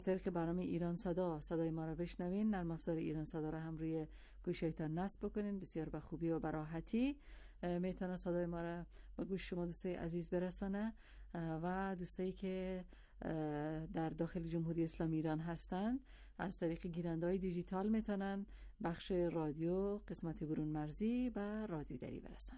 طریق برنامه ایران صدا صدای ما را بشنوین. نرم افزار ایران صدا را هم روی گوشیتان نصب بکنین. بسیار به خوبی و به راحتی میتونه صدای ما را به گوش شما دوستای عزیز برسانه و دوستایی که در داخل جمهوری اسلامی ایران هستند از طریق گیرنده‌های دیجیتال میتونن بخش رادیو قسمت برون مرزی و رادیو دری برسن.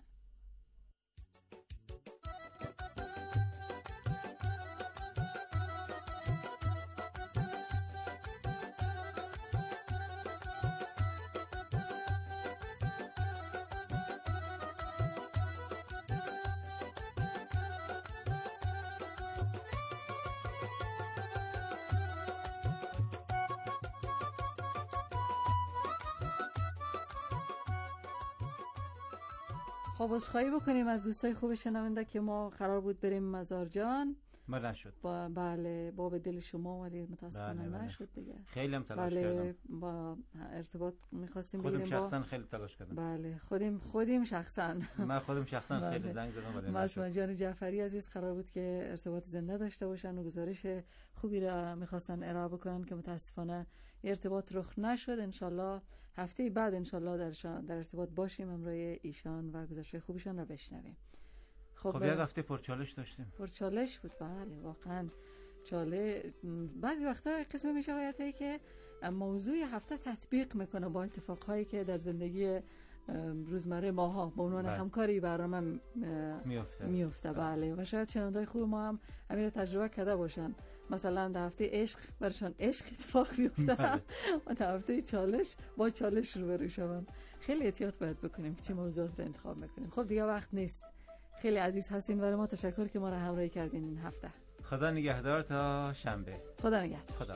خب عذرخواهی بکنیم از دوستای خوب شنونده که ما قرار بود بریم مزارجان ما نشد. بله باب دل شما ولی متاسفانه نشد دیگه. خیلی هم تلاش کردم. با ارتباط می‌خواستیم بریم. خودم شخصا خیلی تلاش کردم. بله خودم شخصا من خودم شخصا خیلی زنگ زدم ولی مسعود جان جعفری عزیز قرار بود که ارتباط زنده داشته باشن و گزارش خوبی را می‌خواستن ارائه بکنن که متاسفانه ارتباط رخ نشد. انشالله هفته بعد انشالله در ارتباط باشیم امروی ایشان و گزارش خوبشان را بشنویم. خب یک هفته پرچالش داشتیم. پرچالش بود بله واقعا چاله. بعضی وقتا قسم میشه آیاتایی که موضوع هفته تطبیق میکنه با اتفاقهایی که در زندگی روزمره ماها به عنوان همکاری برنامه میفته بله. و شاید شنوندای خوب ما هم همین تجربه کرده باشن. مثلا در هفته عشق برشان عشق اتفاق میفته و در هفته چالش با چالش روبرو شون. خیلی احتیاط باید بکنیم چه موضوعات رو انتخاب میکنیم. خب دیگه وقت نیست. خیلی عزیز هستین برای ما. تشکر که ما را همراهی کردین این هفته. خدا نگهدار تا شنبه. خدا نگهدار. خدا.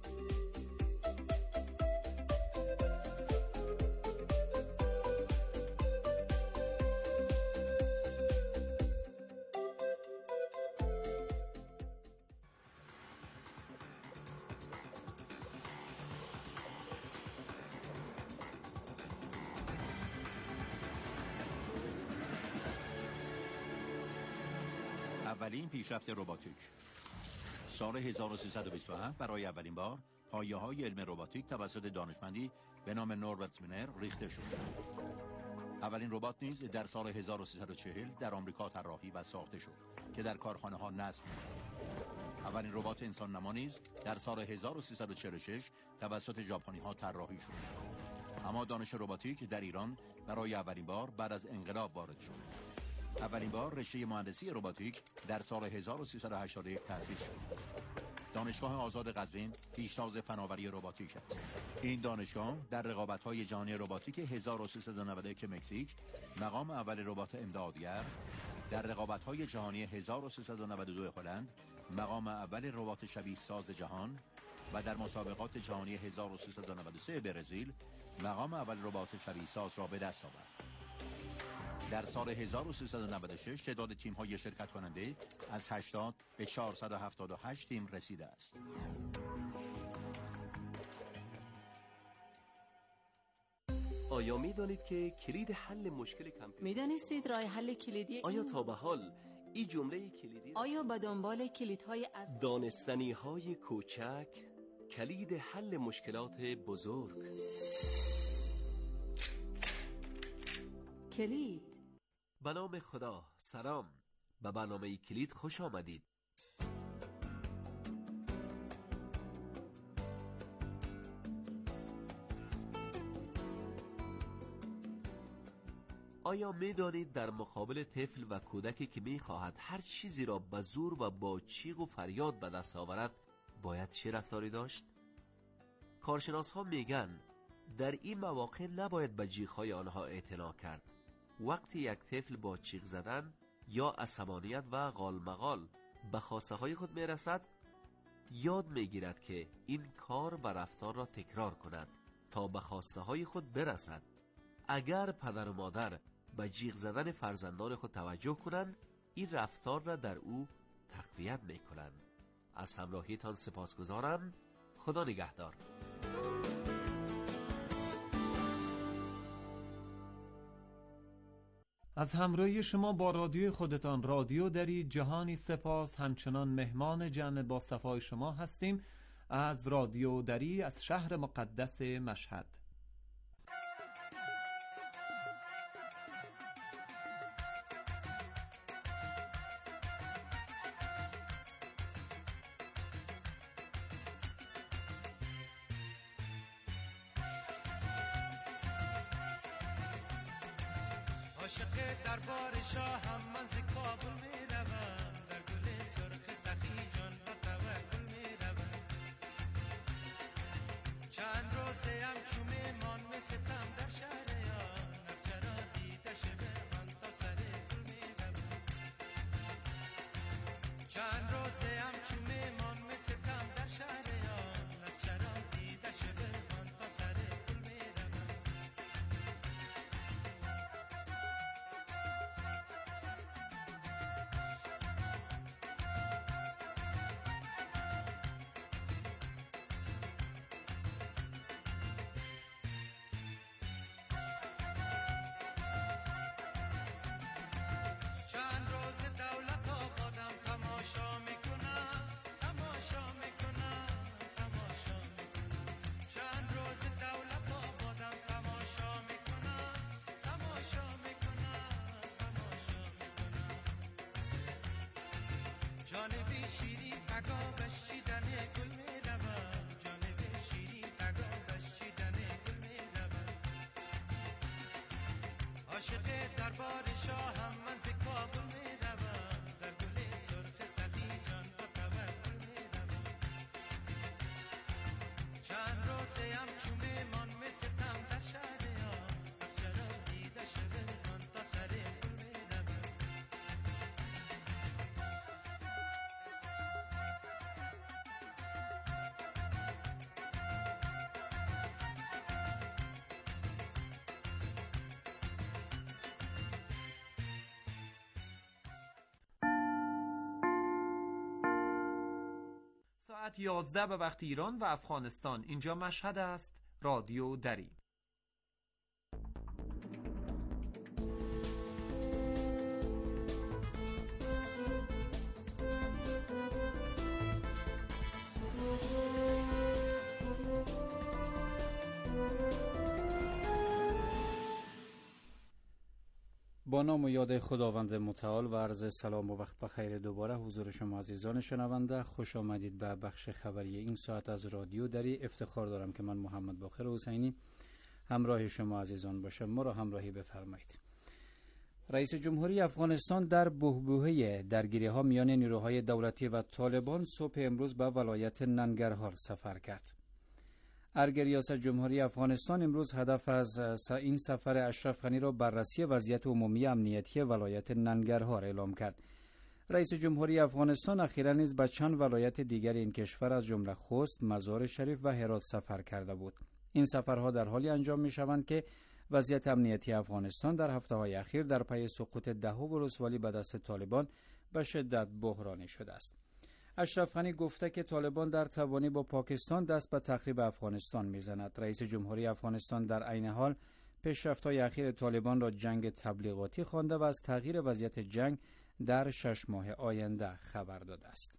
اولین پیشرفت رباتیک. سال 1327 برای اولین بار پایه‌های علم رباتیک توسط دانشمندی به نام نوربرت مینر ریخته شد. اولین ربات نیز در سال 1340 در آمریکا طراحی و ساخته شد که در کارخانه‌ها نصب شد. اولین ربات انسان نما نیز در سال 1346 توسط ژاپنی‌ها طراحی شد. اما دانش رباتیک در ایران برای اولین بار بعد از انقلاب وارد شد. اولین بار رشته مهندسی رباتیک در سال 1381 تأسیس شد. دانشگاه آزاد قزوین پیشتاز فناوری رباتیک است. این دانشگاه در رقابت‌های جهانی رباتیک 1391 مکزیک مقام اول ربات امدادگر، در رقابت‌های جهانی 1392 هلند مقام اول ربات شبیه ساز جهان و در مسابقات جهانی 1393 برزیل مقام اول ربات شبیه ساز را به دست آورد. در سال 1396 تعداد تیم‌های شرکت کننده از 80 به 478 تیم رسیده است. آیا می‌دانید که کلید حل مشکل کامپیوتر؟ می‌دانستید راه حل کلیدی آیا تا به حال این جمله کلیدی آیا به دنبال کلیدهای از دانستنی‌های کوچک کلید حل مشکلات بزرگ؟ کلید. به نام خدا سلام، به برنامه کلید خوش آمدید. آیا می دانید در مقابل طفل و کودکی که می خواهد هر چیزی را به زور و با چیغ و فریاد به دست آورد باید چه رفتاری داشت؟ کارشناس ها میگن در این مواقع نباید به جیغ‌های آنها اعتنا کرد. وقتی یک طفل با چیغ زدن یا عصبانیت و غالمغال به خواسته های خود می رسد، یاد می گیرد که این کار و رفتار را تکرار کند تا به خواسته های خود برسد. اگر پدر و مادر به جیغ زدن فرزندان خود توجه کنند، این رفتار را در او تقویت می کنند. از همراهیتان سپاسگزارم. خدا نگهدار. از همراهی شما با رادیو خودتان رادیو دری جهانی سپاس. همچنان مهمان جمع با صفای شما هستیم. از رادیو دری از شهر مقدس مشهد. عاشق دربار شاهم من ز کابل می روم، در گل سرخ سخی جان با توکل می روم. چند روزه هم چو میمان می ستم در شهر یان، نخچرا دیده شبه من تا سر گل می روم. چند روزه هم چو میمان می ستم در شهر یان، نخچرا دیده شبه من تا سر گل می روم. چند روز دولت آبادم تماشا میکنم، تماشا میکنم، تماشا میکنم. چند روز دولت آبادم تماشا میکنم، تماشا میکنم، تماشا میکنم. جانبی شیرین تگابش چیدن گل میروم، جانبی شیرین تگابش چیدن گل میروم. عاشق دربار شاهم من ز کابل می روم، در گل سرخ سخی جان با توکل می روم. چند روزه هم چو میمان می ستم در شهر یان، چرا دیده شبه من تا سر گل می روم. ساعت 11 به وقت ایران و افغانستان. اینجا مشهد است. رادیو دری. با نام و یاد خداوند متعال و عرض سلام و وقت بخیر دوباره حضور شما عزیزان شنونده. خوش آمدید به بخش خبری این ساعت از رادیو دری. افتخار دارم که من محمد باقر حسینی همراه شما عزیزان باشم. ما را همراهی بفرمایید. رئیس جمهوری افغانستان در بحبوحه درگیری ها میان نیروهای دولتی و طالبان صبح امروز به ولایت ننگرهار سفر کرد. ارگ ریاست جمهوری افغانستان امروز هدف از این سفر اشرف غنی را بررسی وضعیت عمومی امنیتی ولایت ننگرهار اعلام کرد. رئیس جمهوری افغانستان اخیراً نیز به چند ولایت دیگر این کشور از جمله خوست، مزار شریف و هرات سفر کرده بود. این سفرها در حالی انجام می شوند که وضعیت امنیتی افغانستان در هفته‌های اخیر در پی سقوط دهو ولسوالی به دست طالبان به شدت بحرانی شده است. اشرف غنی گفته که طالبان در تبانی با پاکستان دست به تخریب افغانستان میزند. رئیس جمهوری افغانستان در عین حال پیشرفت‌های اخیر طالبان را جنگ تبلیغاتی خوانده و از تغییر وضعیت جنگ در 6 ماه آینده خبر داده است.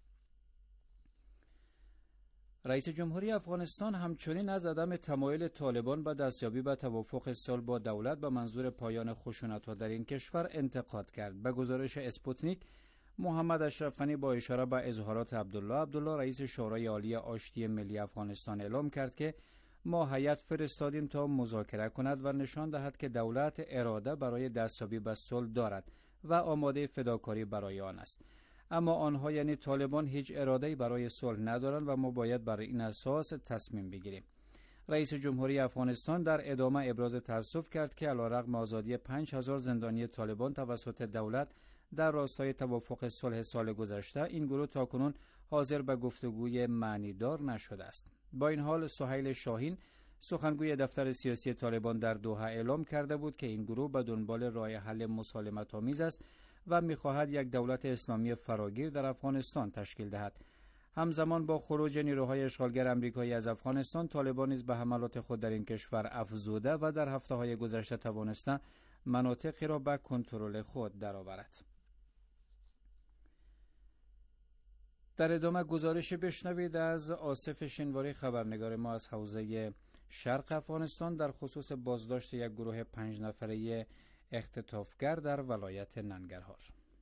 رئیس جمهوری افغانستان همچنین از عدم تمایل طالبان به دستیابی به توافق صلح با دولت به منظور پایان خشونت‌ها در این کشور انتقاد کرد. به گزارش اسپوتنیک، محمد اشرف غنی با اشاره به اظهارات عبدالله رئیس شورای عالی آشتی ملی افغانستان اعلام کرد که ما هیئت فرستادیم تا مذاکره کند و نشان دهد که دولت اراده برای دستیابی به صلح دارد و آماده فداکاری برای آن است. اما آنها یعنی طالبان هیچ اراده‌ای برای صلح ندارند و ما باید بر این اساس تصمیم بگیریم. رئیس جمهوری افغانستان در ادامه ابراز تأسف کرد که علیرغم آزادی 5000 زندانی طالبان توسط دولت در راستای توافق صلح سال گذشته، این گروه تاکنون حاضر به گفتگوی معنیدار نشده است. با این حال سهیل شاهین سخنگوی دفتر سیاسی طالبان در دوحه اعلام کرده بود که این گروه به دنبال راه حل مسالمت‌آمیز است و می‌خواهد یک دولت اسلامی فراگیر در افغانستان تشکیل دهد. همزمان با خروج نیروهای اشغالگر آمریکایی از افغانستان، طالبان نیز به حملات خود در این کشور افزوده و در هفته‌های گذشته توانسته مناطقی را به کنترل خود درآورد. در ادامه گزارش بشنوید از آصف شینواری، خبرنگار ما از حوزه شرق افغانستان، در خصوص بازداشت یک گروه 5 نفره اختطافگر در ولایت ننگرهار.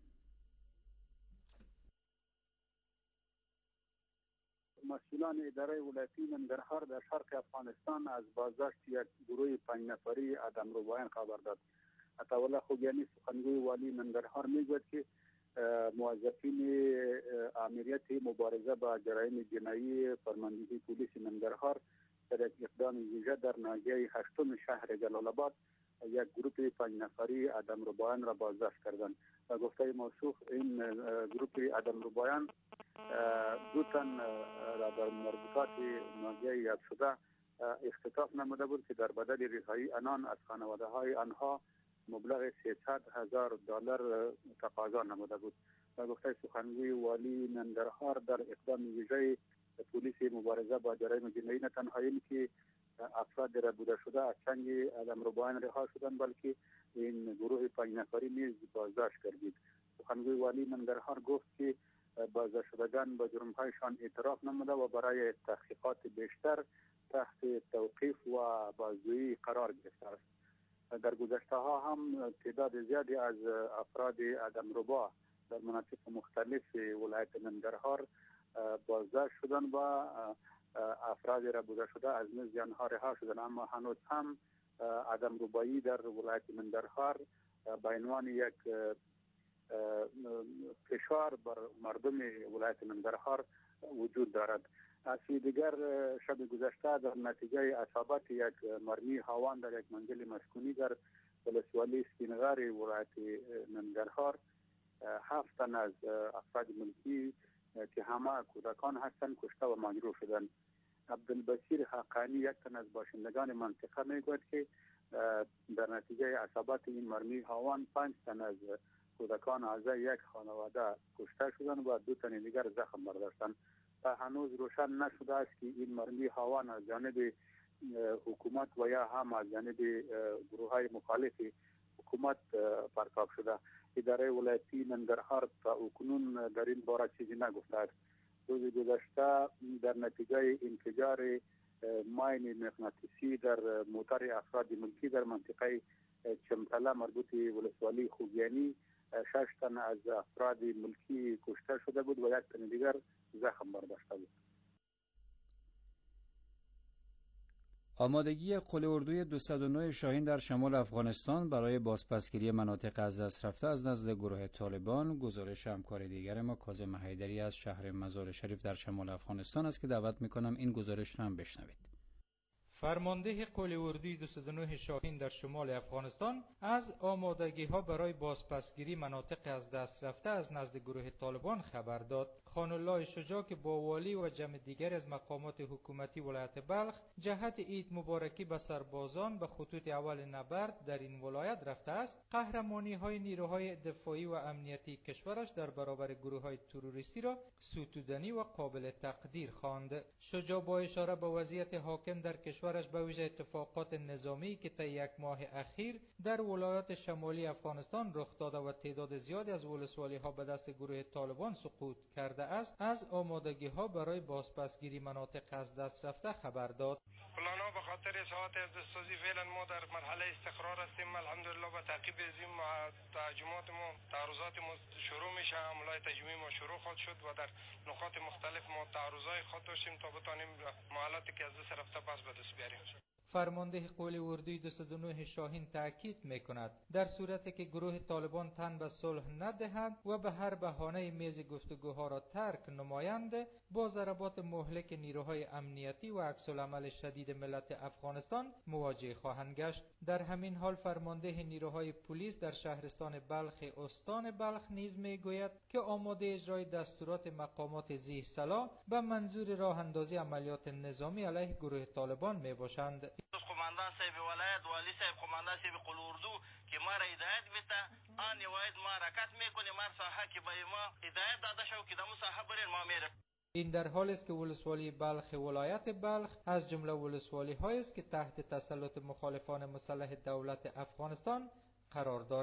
مسئولان اداره ولایتی ننگرهار در شرق افغانستان از بازداشت یک گروه 5 نفری آدمربایان خبر داد. عطاالله خوگیانی سخنگوی والی ننگرهار میگوید که موظفین امنیت مبارزه با جرایم جنایی فرماندهی پلیس ننگرهار در یک اقدام ویژه در ناحیه 8 شهر جلال آباد یک گروه 5 نفری آدمربایان را بازداشت کردند. و گفته موثوق این گروه آدمربایان 2 تن را در مربوطات ناحیه یاد شده اختطاف نموده بود که در بدل رهایی آنان از خانواده های آنها مبلغ $300,000 تقاضا نموده بود. و گفته سخنگوی والی ننگرهار در اقدام ویژه پلیس مبارزه با جرایم جنایی نه تنها این که افراد را بوده شده از چنگ آدمربایان رها شدند، بلکه این گروه 5 نفری نیز بازداشت کردید. سخنگوی والی ننگرهار گفت که بازداشت شدگان با جرم‌هایشان اعتراف نموده و برای تحقیقات بیشتر تحت توقیف و بازجویی قرار گرفته است. در گذشته ها هم تعداد زیادی از افراد آدمربا در مناطق مختلف ولایت ننگرهار بازداشت شدند و افراد را بوده شده از نزد آنها رها شدند، اما هنوز هم آدمربایی در ولایت ننگرهار به عنوان یک فشار بر مردم ولایت ننگرهار وجود دارد. از دیگر شب گذشته در نتیجه اصابت یک مرمی هاوان در یک منزل مسکونی در ولسوالی سپینغار ولایت ننگرهار 7 تن از افراد ملکی که همه کودکان هستند کشته و مجروح شدند. عبدالبصیر حقانی یک تن از باشندگان منطقه میگوید که در نتیجه اصابت این مرمی هاوان 5 تن از کودکان اعضای یک خانواده کشته شدند و 2 تن دیگر زخم برداشتند. تا هنوز روشن نشده است که این مرمی هاوان از جانب حکومت و یا هم از جانب گروه‌های مخالف حکومت پرتاب شده. اداره ولایتی ننگرهار تا اکنون در این باره چیزی نگفته است. روز گذشته در نتیجه انفجار ماین مغناطیسی در موتر افراد ملکی در منطقه چمتله مربوط ولسوالی خوگیانی 6 تن از افراد ملکی کشته شده بود و 1 تن دیگر زخم برداشته بود. آمادگی قل اردوی 209 شاهین در شمال افغانستان برای بازپسگیری مناطق از دست رفته از نزد گروه طالبان. گزارش همکار دیگر ما کاظم حیدری از شهر مزار شریف در شمال افغانستان است که دعوت میکنم این گزارش را هم بشنوید. فرمانده قل اردوی 209 شاهین در شمال افغانستان از آمادگی ها برای بازپسگیری مناطق از دست رفته از نزد گروه طالبان خبر داد. خان الله شجاع که با والی و جمع دیگر از مقامات حکومتی ولایت بلخ جهت عید مبارکی به سربازان به خطوط اول نبرد در این ولایت رفته است، قهرمانی های نیروهای دفاعی و امنیتی کشورش در برابر گروه های تروریستی را ستودنی و قابل تقدیر خواند. شجاع با اشاره به وضعیت حاکم در کشورش به ویژه اتفاقات نظامی که طی 1 ماه اخیر در ولایات شمالی افغانستان رخ داده و تعداد زیادی از ولسوالی ها به دست گروه طالبان سقوط کرده است، از آمادگی ها برای بازپسگیری مناطق از دست رفته خبر داد. مولانا به خاطر اصلاحات اقتصادی فعلا ما در مرحله استقرار هستیم. الحمدلله به تعقیب از این تهاجمات ما تعرضات ما شروع میشه. عملای تجمیع ما شروع خواهد شد و در نقاط مختلف ما تعرضای خود داشتیم تا بتانیم معاملاتی که از دست رفته پس به دست بیاریم. فرمانده قل اردوی 209 شاهین تاکید میکند در صورتی که گروه طالبان تن به صلح ندهند و به هر بهانه میز گفتگوها را ترک نمایند، با ضربات مهلک نیروهای امنیتی و عکس‌العمل شدید ملت افغانستان مواجه خواهند گشت. در همین حال فرمانده نیروهای پلیس در شهرستان بلخ استان بلخ نیز میگوید که آماده اجرای دستورات مقامات ذی صلاح به منظور راه اندازی عملیات نظامی علیه گروه طالبان میباشند. قماندان صاحب ولایت والی صاحب قماندان صاحب قل اردو که ما را هدایت بیتا آن واید ما حرکت میکنیم ما ساحه که به ما هدایت داده شو که دمو ساحه برین ما میره. این در حال است که ولسوالی بلخ ولایت بلخ از جمله ولسوالی هایی است که تحت تسلط مخالفان مسلح دولت افغانستان قرار دارد.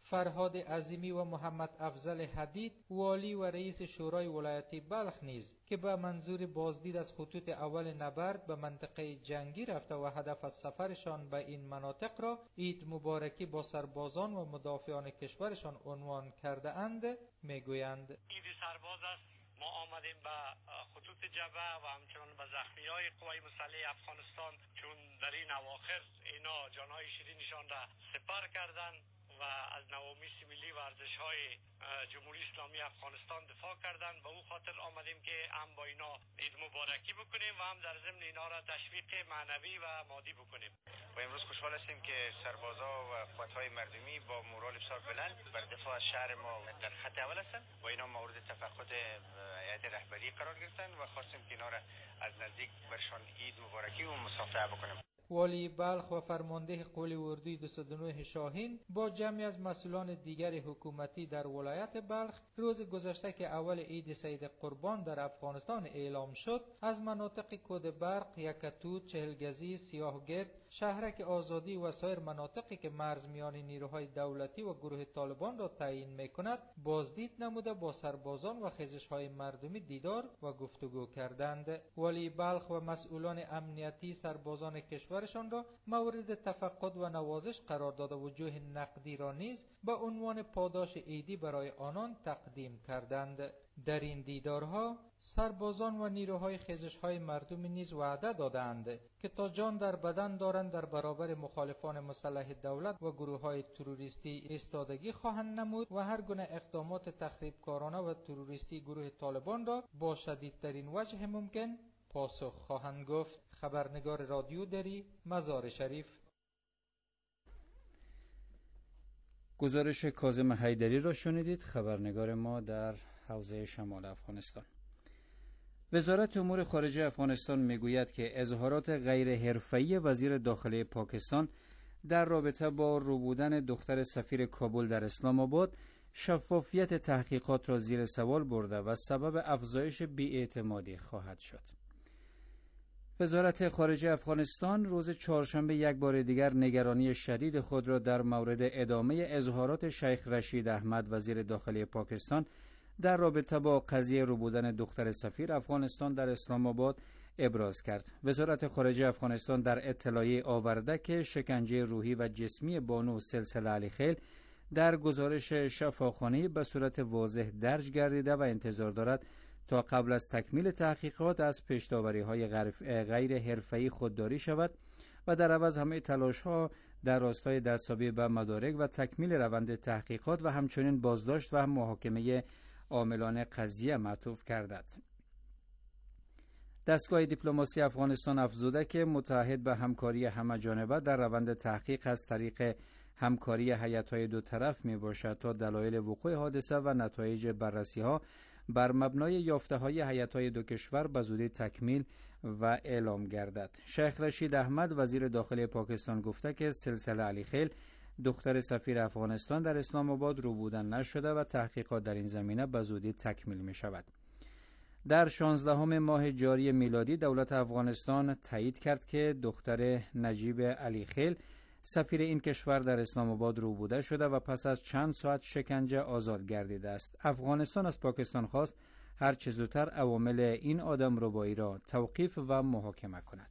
فرهاد عظیمی و محمد افضل حدید والی و رئیس شورای ولایت بلخ نیز که به منظور بازدید از خطوط اول نبرد به منطقه جنگی رفته و هدف از سفرشان به این مناطق را عید مبارکی با سربازان و مدافعان کشورشان عنوان کرده اند میگویند: عید سرباز است. ما آمدیم به خطوط جبهه و همچنان به زخمیای قوای مسلح افغانستان، چون در این اواخر اینا جانهای شیرینشان را سپر کردند و از نوامیس ملی و ارزش‌های جمهوری اسلامی افغانستان دفاع کردند. به اون خاطر آمدیم که هم با اینا عید مبارکی بکنیم و هم در ضمن اینا را تشویق معنوی و مادی بکنیم. و امروز خوشحال هستیم که سربازا و قوت‌های مردمی با مورال بسیار بلند بر دفاع از شهر ما در خط اول هستند و اینا مورد تفقد هیئت رهبری قرار گرفتند و خواستیم که اینا را از نزدیک برشان عید مبارکی و مصافحه بکنیم. والی بلخ و فرمانده قول اردوی 209 شاهین با جمعی از مسئولان دیگر حکومتی در ولایت بلخ روز گذشته که اول عید سید قربان در افغانستان اعلام شد، از مناطق کود برق، یکتوت، چهلگزی، سیاهگرد، شهرک آزادی و سایر مناطقی که مرز میان نیروهای دولتی و گروه طالبان را تعیین میکند بازدید نموده با سربازان و خیزش‌های مردمی دیدار و گفتگو کردند. والی بلخ و مسئولان امنیتی سربازان کشورشان را مورد تفقد و نوازش قرار داده وجوه نقدی را نیز به عنوان پاداش عیدی برای آنان تقدیم کردند. در این دیدارها سربازان و نیروهای خیزش‌های مردمی نیز وعده دادند که تا جان در بدن دارند در برابر مخالفان مسلح دولت و گروه‌های تروریستی ایستادگی خواهند نمود و هر گونه اقدامات تخریبکارانه و تروریستی گروه طالبان را با شدیدترین وجه ممکن پاسخ خواهند گفت. خبرنگار رادیو دری، مزار شریف. گزارش کاظم حیدری را شنیدید، خبرنگار ما در حوزه شمال افغانستان. وزارت امور خارجه افغانستان میگوید که اظهارات غیر حرفه‌ای وزیر داخلی پاکستان در رابطه با روبودن دختر سفیر کابل در اسلام آباد شفافیت تحقیقات را زیر سوال برده و سبب افزایش بی‌اعتمادی خواهد شد. وزارت خارجه افغانستان روز چهارشنبه یک بار دیگر نگرانی شدید خود را در مورد ادامه اظهارات شیخ رشید احمد وزیر داخلی پاکستان در رابطه با قضیه ربودن دختر سفیر افغانستان در اسلام آباد ابراز کرد. وزارت خارجه افغانستان در اطلاعیه آورده که شکنجه روحی و جسمی بانو سلسله علیخیل در گزارش شفاخانه‌ای به صورت واضح درج گردیده و انتظار دارد تا قبل از تکمیل تحقیقات از پیش‌داوری‌های غیر حرفه‌ای خودداری شود و در عوض همه تلاش‌ها در راستای دستیابی به مدارک و تکمیل روند تحقیقات و همچنین بازداشت و محاکمه عاملان قضیه معطوف گردد. دستگاه دیپلماسی افغانستان افزوده که متعهد به همکاری همه‌جانبه در روند تحقیق از طریق همکاری هیئت‌های دو طرف میباشد تا دلایل وقوع حادثه و نتایج بررسی‌ها بر مبنای یافته‌های هیئت‌های دو کشور به زودی تکمیل و اعلام گردد. شیخ رشید احمد وزیر داخلی پاکستان گفته که سلسله علیخیل دختر سفیر افغانستان در اسلام آباد روبودن نشده و تحقیقات در این زمینه به زودی تکمیل می شود. در 16 ماه جاری میلادی دولت افغانستان تایید کرد که دختر نجیب علیخیل سفیر این کشور در اسلام آباد روبوده شده و پس از چند ساعت شکنجه آزاد گردیده است. افغانستان از پاکستان خواست هر چه زودتر عوامل این آدمربایی را توقیف و محاکمه کند.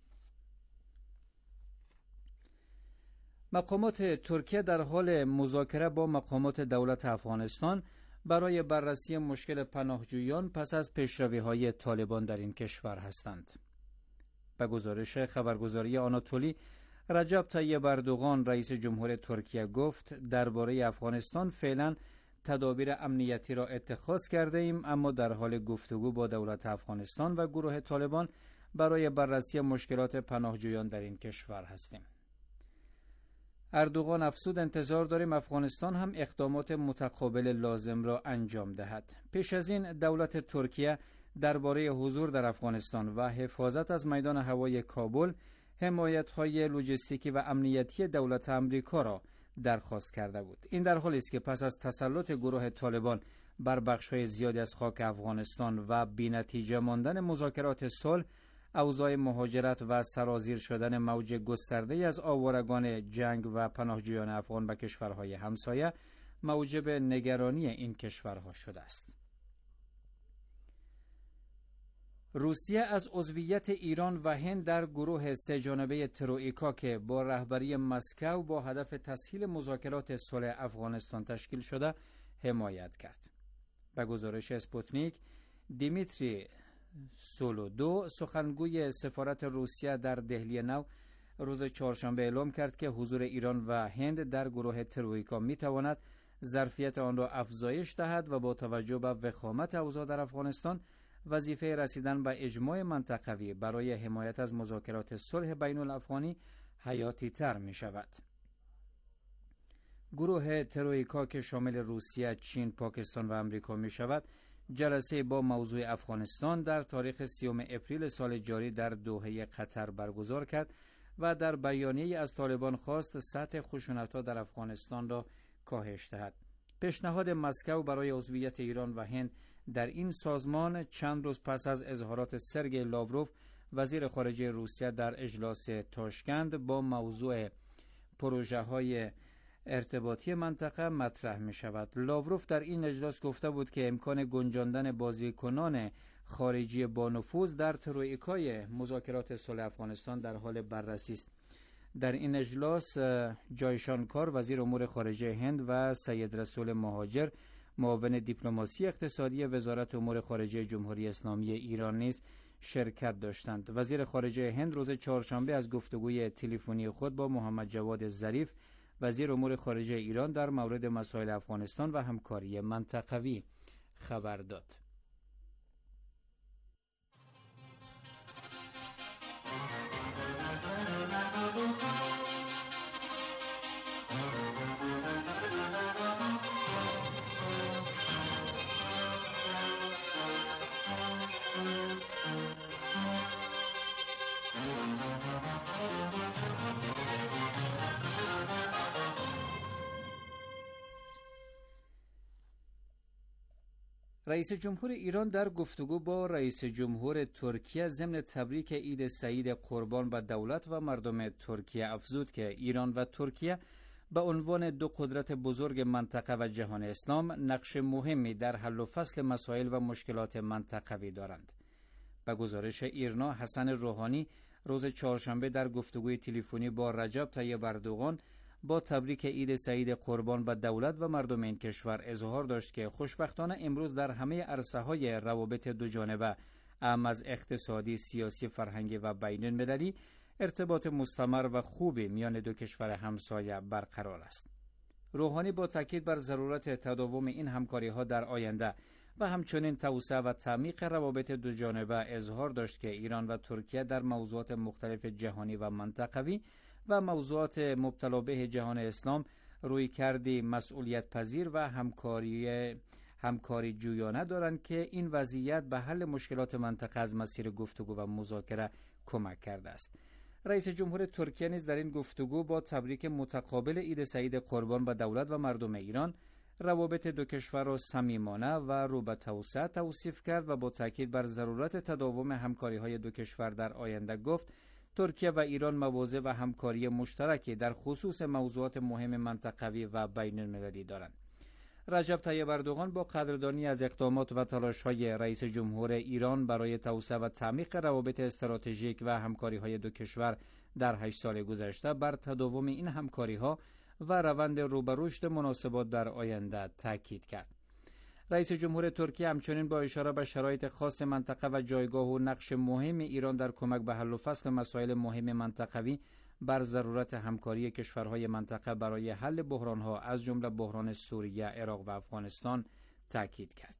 مقامات ترکیه در حال مذاکره با مقامات دولت افغانستان برای بررسی مشکل پناهجویان پس از پیشروی‌های طالبان در این کشور هستند. به گزارش خبرگزاری آناتولی، رجب طیب اردوغان رئیس جمهور ترکیه گفت درباره افغانستان فعلا تدابیر امنیتی را اتخاذ کرده ایم، اما در حال گفتگو با دولت افغانستان و گروه طالبان برای بررسی مشکلات پناهجویان در این کشور هستیم. اردوغان افزود انتظار داریم افغانستان هم اقدامات متقابل لازم را انجام دهد. پیش از این دولت ترکیه درباره حضور در افغانستان و حفاظت از میدان هوایی کابل حمایت‌های لوجستیکی و امنیتی دولت آمریکا را درخواست کرده بود. این در حالی است که پس از تسلط گروه طالبان بر بخش‌های زیادی از خاک افغانستان و بی‌نتیجه ماندن مذاکرات صلح، اوضاع مهاجرت و سرازیر شدن موج گسترده از آوارگان جنگ و پناهجویان افغان به کشورهای همسایه موجب نگرانی این کشورها شده است. روسیه از عضویت ایران و هند در گروه سه‌جانبه تروئیکا که با رهبری مسکو با هدف تسهیل مذاکرات صلح افغانستان تشکیل شده حمایت کرد. به گزارش اسپوتنیک، دیمیتری سولودو، سخنگوی سفارت روسیه در دهلی نو، روز چهارشنبه اعلام کرد که حضور ایران و هند در گروه تروئیکا میتواند ظرفیت آن را افزایش دهد و با توجه به وخامت اوضاع در افغانستان وظیفه رسیدن به اجماع منطقوی برای حمایت از مذاکرات صلح بین الافغانی حیاتی تر می شود. گروه تروئیکا که شامل روسیه، چین، پاکستان و امریکا می شود، جلسه با موضوع افغانستان در تاریخ 30 اپریل سال جاری در دوحه قطر برگزار کرد و در بیانیه از طالبان خواست سطح خشونت‌ها در افغانستان را کاهش دهد. پیشنهاد مسکو برای عضویت ایران و هند در این سازمان چند روز پس از اظهارات سرگئی لاوروف، وزیر خارجه روسیه، در اجلاس تاشکند با موضوع پروژه‌های ارتباطی منطقه مطرح می شود. لاوروف در این اجلاس گفته بود که امکان گنجاندن بازیکنان خارجی با نفوذ در تروئیکای مذاکرات صلح افغانستان در حال بررسی است. در این اجلاس جایشانکار، وزیر امور خارجه هند، و سید رسول مهاجر، معاون دیپلماسی اقتصادی وزارت امور خارجه جمهوری اسلامی ایران نیز شرکت داشتند. وزیر خارجه هند روز چهارشنبه از گفتگوی تلفنی خود با محمد جواد ظریف، وزیر امور خارجه ایران، در مورد مسائل افغانستان و همکاری منطقوی خبر داد. رئیس جمهور ایران در گفتگو با رئیس جمهور ترکیه ضمن تبریک عید سعید قربان به دولت و مردم ترکیه افزود که ایران و ترکیه به عنوان دو قدرت بزرگ منطقه و جهان اسلام نقش مهمی در حل و فصل مسائل و مشکلات منطقوی دارند. به گزارش ایرنا، حسن روحانی روز چهارشنبه در گفتگوی تلفنی با رجب طیب اردوغان با تبریک عید سعید قربان به دولت و مردم این کشور اظهار داشت که خوشبختانه امروز در همه عرصه‌های روابط دو جانبه، اهم از اقتصادی، سیاسی، فرهنگی و بین المللی، ارتباط مستمر و خوبی میان دو کشور همسایه برقرار است. روحانی با تاکید بر ضرورت تداوم این همکاری‌ها در آینده و همچنین توسعه و تعمیق روابط دو جانبه اظهار داشت که ایران و ترکیه در موضوعات مختلف جهانی و منطقوی و موضوعات مبتلا به جهان اسلام رویکردی مسئولیت پذیر و همکاری جویانه دارند که این وضعیت به حل مشکلات منطقه از مسیر گفتگو و مذاکره کمک کرده است. رئیس جمهور ترکیه نیز در این گفتگو با تبریک متقابل عید سعید قربان به دولت و مردم ایران روابط دو کشور را صمیمانه و رو به توسعه توصیف کرد و با تاکید بر ضرورت تداوم همکاری‌های دو کشور در آینده گفت ترکیه و ایران مواضع و همکاری مشترکی در خصوص موضوعات مهم منطقوی و بین المللی دارند. رجب طیب اردوغان با قدردانی از اقدامات و تلاش‌های رئیس جمهور ایران برای توسعه و تعمیق روابط استراتژیک و همکاری‌های دو کشور در 8 سال گذشته بر تداوم این همکاری‌ها و روند رو به رشد مناسبات در آینده تاکید کرد. رئیس جمهور ترکیه همچنین با اشاره به شرایط خاص منطقه و جایگاه و نقش مهم ایران در کمک به حل و فصل مسائل مهم منطقوی بر ضرورت همکاری کشورهای منطقه برای حل بحرانها از جمله بحران سوریه، عراق و افغانستان تاکید کرد.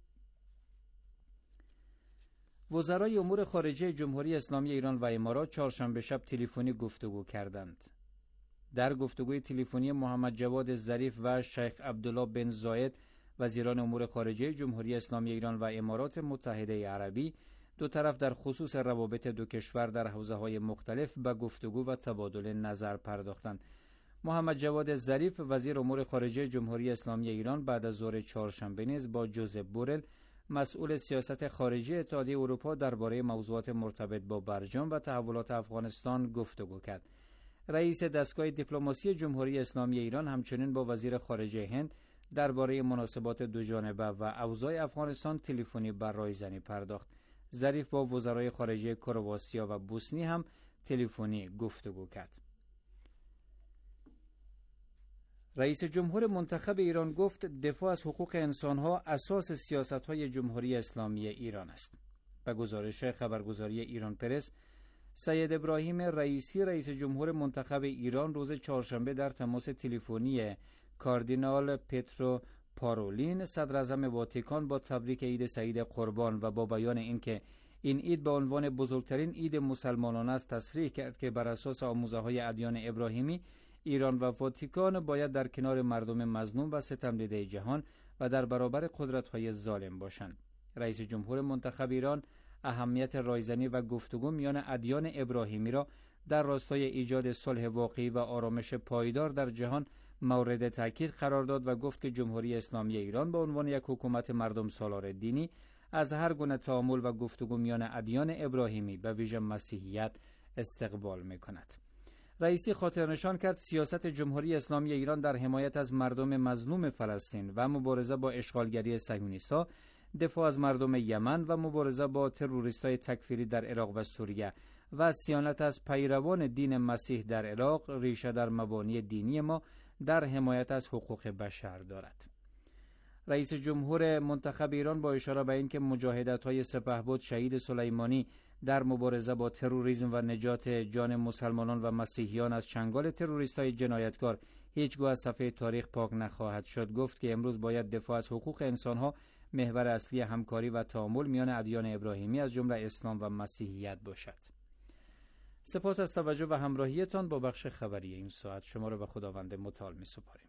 وزرای امور خارجه جمهوری اسلامی ایران و امارات چهارشنبه شب تلفنی گفتگو کردند. در گفتگوی تلفنی محمد جواد ظریف و شیخ عبدالله بن زاید، وزیران امور خارجه جمهوری اسلامی ایران و امارات متحده عربی، دو طرف در خصوص روابط دو کشور در حوزه‌های مختلف به گفتگو و تبادل نظر پرداختند. محمد جواد ظریف، وزیر امور خارجه جمهوری اسلامی ایران، بعد از ظهر چهارشنبه نیز با جوزف بورل، مسئول سیاست خارجی اتحادیه اروپا درباره موضوعات مرتبط با برجام و تحولات افغانستان گفتگو کرد. رئیس دستگاه دیپلماسی جمهوری اسلامی ایران همچنین با وزیر خارجه هند درباره مناسبات دوجانبه و اوضاع افغانستان تلفنی بر رایزنی پرداخت. ظریف با وزرای خارجه کرواتیا و بوسنی هم تلفنی گفتگو کرد. رئیس جمهور منتخب ایران گفت دفاع از حقوق انسان‌ها اساس سیاست‌های جمهوری اسلامی ایران است. به گزارش خبرگزاری ایران پرس، سید ابراهیم رئیسی رئیس جمهور منتخب ایران روز چهارشنبه در تماس تلفنی کاردینال پترو پارولین صدر اعظم واتیکان با تبریک عید سعید قربان و با بیان اینکه این عید به عنوان بزرگترین عید مسلمانان است تصریح کرد که بر اساس آموزه‌های ادیان ابراهیمی ایران و واتیکان باید در کنار مردم مظلوم و ستمدیده جهان و در برابر قدرت‌های ظالم باشند. رئیس جمهور منتخب ایران اهمیت رایزنی و گفتگو میان ادیان ابراهیمی را در راستای ایجاد صلح واقعی و آرامش پایدار در جهان مورد تاکید قرار داد و گفت که جمهوری اسلامی ایران به عنوان یک حکومت مردم سالار دینی از هر گونه تعامل و گفتگو میان ادیان ابراهیمی به ویژه مسیحیت استقبال می‌کند. رئیسی خاطرنشان کرد سیاست جمهوری اسلامی ایران در حمایت از مردم مظلوم فلسطین و مبارزه با اشغالگری صهیونیست‌ها، دفاع از مردم یمن و مبارزه با تروریست‌های تکفیری در عراق و سوریه و صیانت از پیروان دین مسیح در عراق ریشه در مبانی دینی ما در حمایت از حقوق بشر دارد. رئیس جمهور منتخب ایران با اشاره به اینکه مجاهدت‌های سپهبد شهید سلیمانی در مبارزه با تروریسم و نجات جان مسلمانان و مسیحیان از چنگال تروریست‌های جنایتکار هیچگاه از صفحه تاریخ پاک نخواهد شد، گفت که امروز باید دفاع از حقوق انسان‌ها محور اصلی همکاری و تعامل میان ادیان ابراهیمی از جمله اسلام و مسیحیت باشد. سپاس از توجه و همراهیتان با بخش خبری این ساعت. شما را به خداوند متعال می‌سپاریم.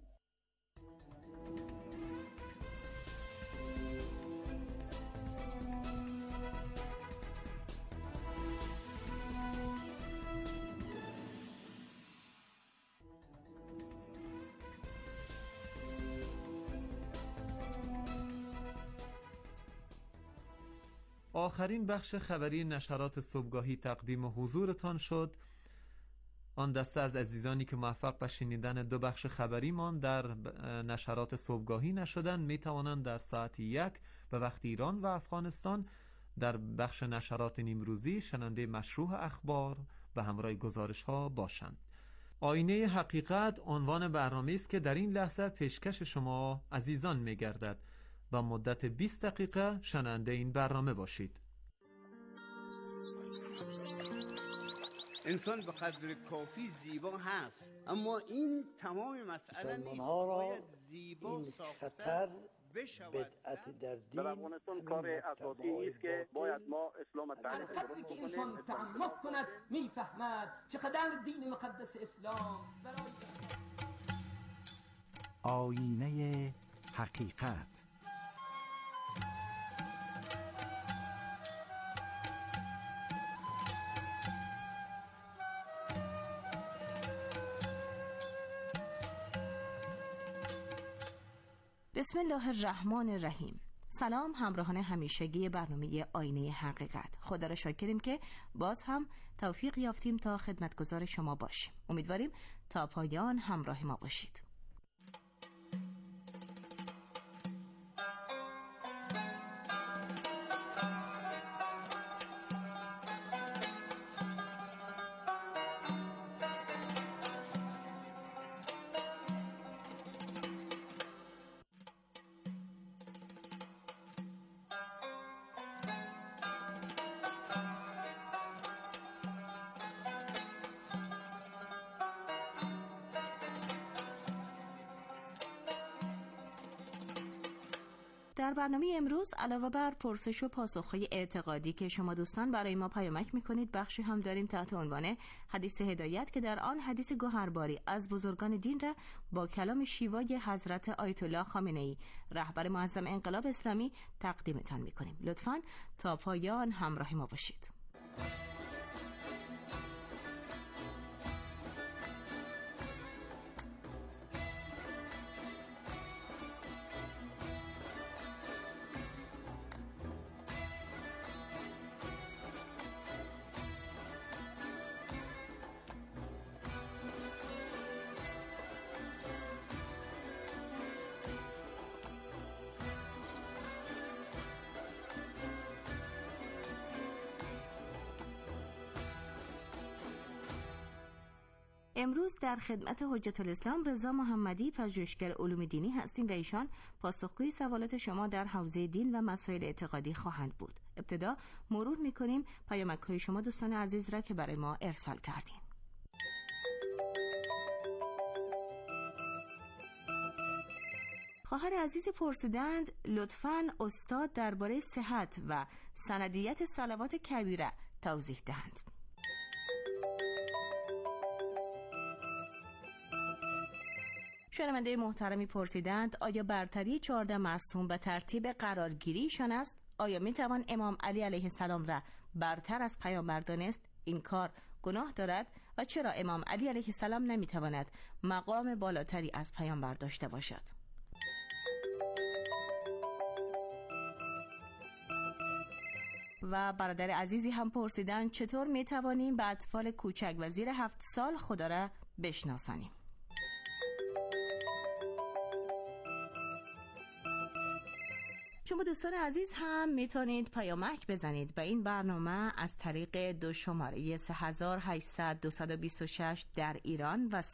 آخرین بخش خبری نشرات صبحگاهی تقدیم حضورتان شد. آن دسته از عزیزانی که موفق به شنیدن دو بخش خبریمان در نشرات صبحگاهی نشدند می توانند در ساعت 1 به وقت ایران و افغانستان در بخش نشرات نیمروزی شنونده مشروع اخبار به همراه گزارش ها باشند. آینه حقیقت عنوان برنامه است که در این لحظه پیشکش شما عزیزان می گردد. با مدت 20 دقیقه شنونده این برنامه باشید. انسان به قدر کافی زیبا هست، اما این تمام مسئله نیست. باید زیبا ساختن بشود. در افغانستان کار اساسی است که باید ما اسلام تعریف درست بکنیم. انسان تعمق کند میفهمد چقدر دین مقدس اسلام آینه حقیقت. بسم الله الرحمن الرحیم. سلام همراهان همیشگی برنامه آینه حقیقت. خدا را شاکریم که باز هم توفیق یافتیم تا خدمتگزار شما باشیم. امیدواریم تا پایان همراه ما باشید. در برنامه امروز علاوه بر پرسش و پاسخ‌های اعتقادی که شما دوستان برای ما پیامک می‌کنید، بخشی هم داریم تحت عنوان حدیث هدایت که در آن حدیث گوهرباری از بزرگان دین را با کلام شیوای حضرت آیت الله خامنه‌ای رهبر معظم انقلاب اسلامی تقدیمتان می‌کنیم. لطفاً تا پایان همراه ما باشید. امروز در خدمت حجت الاسلام رضا محمدی پژوهشگر علوم دینی هستیم و ایشان پاسخگوی سوالات شما در حوزه دین و مسائل اعتقادی خواهند بود. ابتدا مرور می‌کنیم پیامک‌های شما دوستان عزیز را که برای ما ارسال کردین. خواهر عزیزی پرسیدند لطفاً استاد درباره صحت و سندیت صلوات کبیره توضیح دهند. شنونده محترمی پرسیدند آیا برتری 14 معصوم به ترتیب قرارگیریشان است؟ آیا میتوان امام علی علیه السلام را برتر از پیامبر دانست؟ این کار گناه دارد و چرا امام علی علیه السلام نمیتواند مقام بالاتری از پیامبر داشته باشد؟ و برادر عزیزی هم پرسیدند چطور میتوانیم به اطفال کوچک و زیر 7 سال خدا را بشناسانیم؟ شما دوستان عزیز هم میتونید پیامک بزنید به این برنامه از طریق 2 شماره 3800-226 در ایران و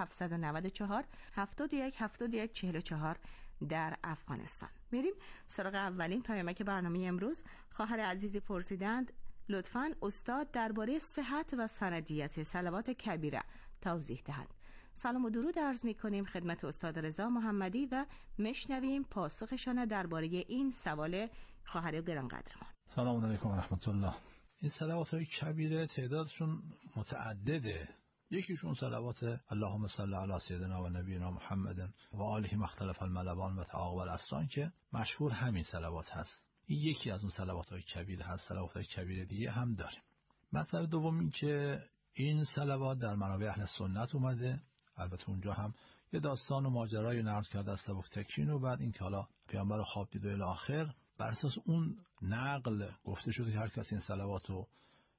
0794 71 71 44 در افغانستان. میریم سراغ اولین پیامک برنامه امروز. خواهر عزیزی پرسیدند لطفاً استاد درباره صحت و سندیت صلوات کبیره توضیح دهند. سلام و درود عرض می‌کنیم خدمت استاد رضا محمدی و میشنویم پاسخشان درباره این سوال خواهر گرانقدرمان. سلام علیکم و رحمت الله. این صلوات‌های کبیره تعدادشون متعدده. یکیشون صلوات اللهم صل علی سیدنا و نبینا محمد و آله مختلف الملوان و تعاقب الاسران که مشهور همین صلوات هست. این یکی از اون صلوات‌های کبیره هست. صلوات‌های کبیره دیگه هم داریم. مطلب دوم این که این صلوات در منابع اهل سنت اومده. البته اونجا هم یه داستان و ماجرای نقل کرده از سبکتکین و بعد این که حالا پیامبر خواب دید و الی آخر. بر اساس اون نقل گفته شده که هر کسی این صلوات رو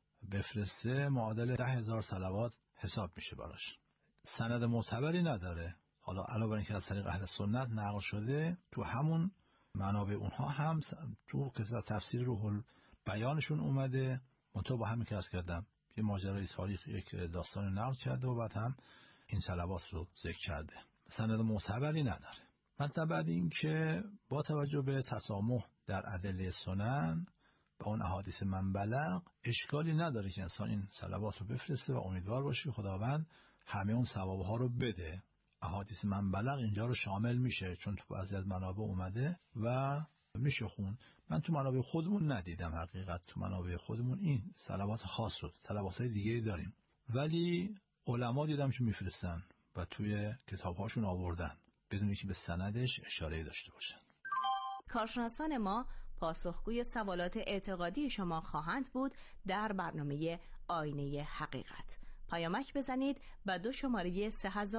بفرسته معادل 10,000 صلوات حساب میشه براش. سند معتبری نداره. حالا علاوه بر اینکه از طریق اهل سنت نقل شده تو همون منابع اونها هم تو کتاب تفسیر روح البیانشون اومده. منتها با همین که عرض کردم یه ماجرای تاریخی یک داستان نقل کرده و بعد هم این صلوات رو ذکر کرده. سند معتبری نداره. مطلب بعد این که با توجه به تسامح در ادله سنن با اون احادیث من بلغ اشکالی نداره که انسان این صلوات رو بفرسته و امیدوار باشه که خداوند همه اون ثوابها رو بده. احادیث من بلغ اینجا رو شامل میشه چون تو بعضی از منابع اومده و میشه خون. من تو منابع خودمون ندیدم حقیقت. تو منابع خودمون این صلوات خاص رو صلوات‌های دیگه داریم ولی علما دیدم که میفرستن و توی کتاب‌هاشون آوردن بدون اینکه به سندش اشاره داشته باشن. کارشناسان ما پاسخگوی سوالات اعتقادی شما خواهند بود در برنامه آینه حقیقت. پیامک بزنید به 2 شماره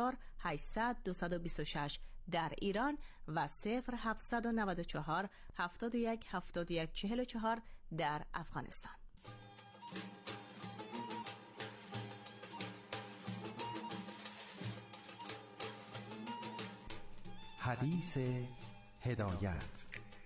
3800-226 در ایران و 0794 71 71 44 در افغانستان. حدیث هدایت.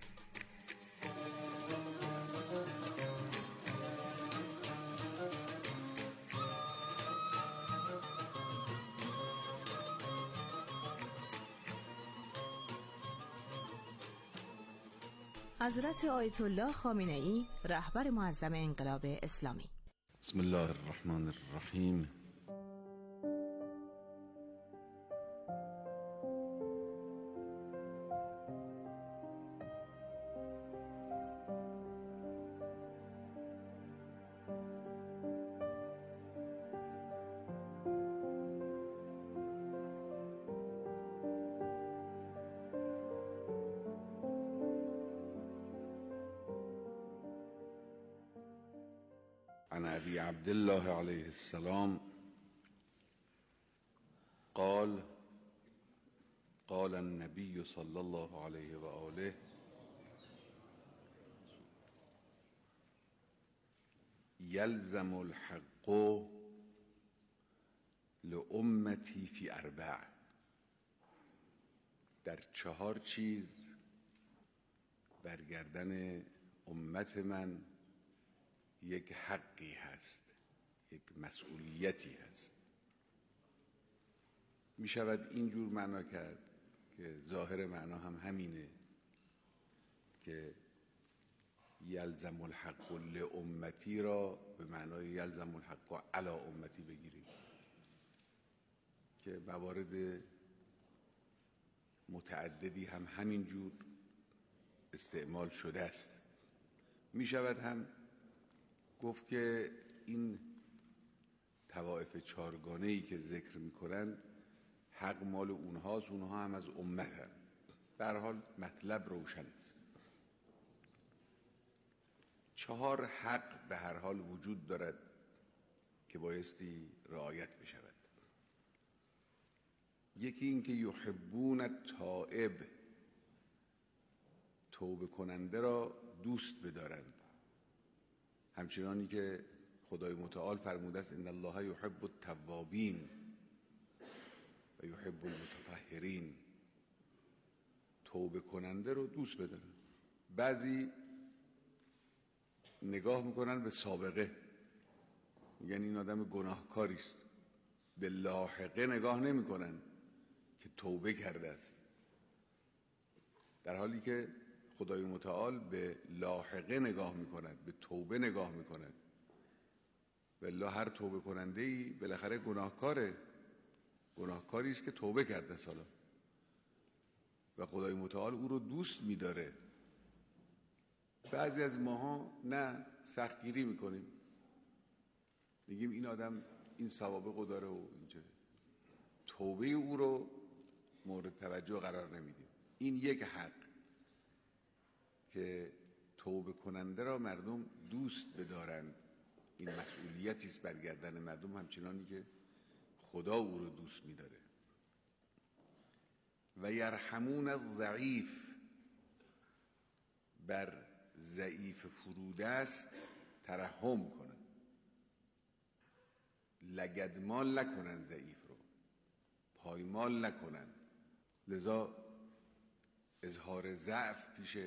حضرت آیت الله خامنه‌ای رهبر معظم انقلاب اسلامی. بسم الله الرحمن الرحیم. عن ابي عبد الله عليه السلام قال قال النبي صلى الله عليه وآله يلزم الحق لأمتي في 4. در 4 چیز برگردن امت من یک حقی هست، یک مسئولیتی هست. می شود اینجور معنا کرد که ظاهر معنا هم همینه که یلزم الحق لامتی را به معنای یلزم الحق علی امتی بگیریم که موارد متعددی هم همینجور استعمال شده است. می شود هم گفت که این طوائف چارگانه‌ای که ذکر می‌کنند حق مال اونهاست، اونها هم از امت هم. به هر حال مطلب روشن است. 4 حق به هر حال وجود دارد که بایستی رعایت بشود. یکی این که یحبون التائب، توبه کننده را دوست بدارند، همچنانی که خدای متعال فرموده است ان الله یحب التوابین و یحب المتطهرین. توبه کننده رو دوست بدارن. بعضی نگاه میکنن به سابقه، میگن این آدم گناهکاری است، به لاحقه نگاه نمیکنن که توبه کرده است، در حالی که خدای متعال به لاحقه نگاه میکند، به توبه نگاه میکند. والله هر توبه کننده‌ای بالاخره گناهکاری است که توبه کرده سالا و خدای متعال او رو دوست می‌داره. بعضی از ماها نه، سختگیری میکنیم، میگیم این آدم این سوابقو داره و اینجا توبه او رو مورد توجه قرار نمیدیم. این یک حق که توبه کننده را مردم دوست بدارند. این مسئولیتی است بر گردن مردم، همچنانی که خدا او رو دوست می‌داره. و یرحمون الضعیف، بر ضعیف فرودست ترحم کنن، لگدمال نکنن، ضعیف رو پایمال نکنن. لذا اظهار ضعف پیش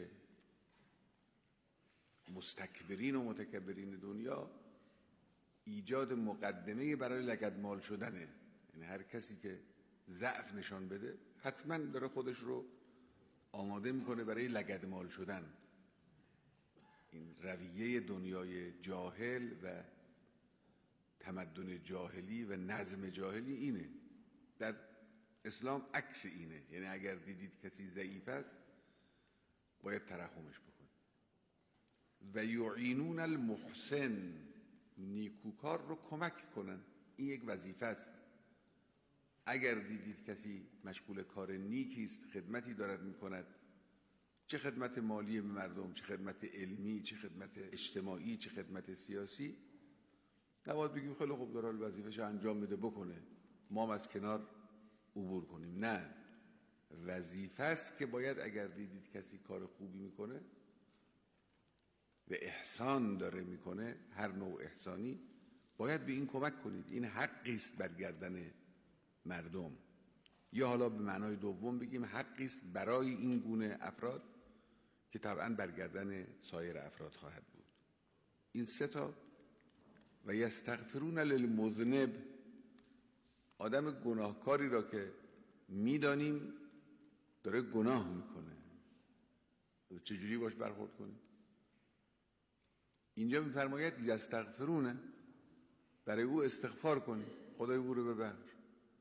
مستکبرین و متکبرین دنیا ایجاد مقدمه برای لگدمال شدنه. یعنی هر کسی که ضعف نشان بده حتما داره خودش رو آماده میکنه برای لگدمال شدن. این رویه دنیای جاهل و تمدن جاهلی و نظم جاهلی اینه. در اسلام عکس اینه. یعنی اگر دیدید کسی ضعیف است باید ترحمش بکنید. و یعینون المحسن، نیکوکار رو کمک کنن. این یک وظیفه است. اگر دیدید کسی مشغول کار نیکی است، خدمتی دارد میکند، چه خدمت مالی به مردم، چه خدمت علمی، چه خدمت اجتماعی، چه خدمت سیاسی، نباید بگیم خیلی خوب داره وظیفه‌شو انجام میده بکنه، ما هم از کنار عبور کنیم. نه، وظیفه است که باید اگر دیدید کسی کار خوبی میکنه و احسان داره میکنه، هر نوع احسانی، باید به این کمک کنید. این حقی است بر گردن مردم. یا حالا به معنای دوم بگیم حقی است برای این گونه افراد که طبعا بر گردن سایر افراد خواهد بود. این 3 تا. و یستغفرون للمذنب، آدم گناهکاری را که میدانیم داره گناه میکنه، چجوری باش برخورد کنیم؟ اینجا میفرماید یستغفرونه، برای او استغفار کنیم، خدای او رو ببخش.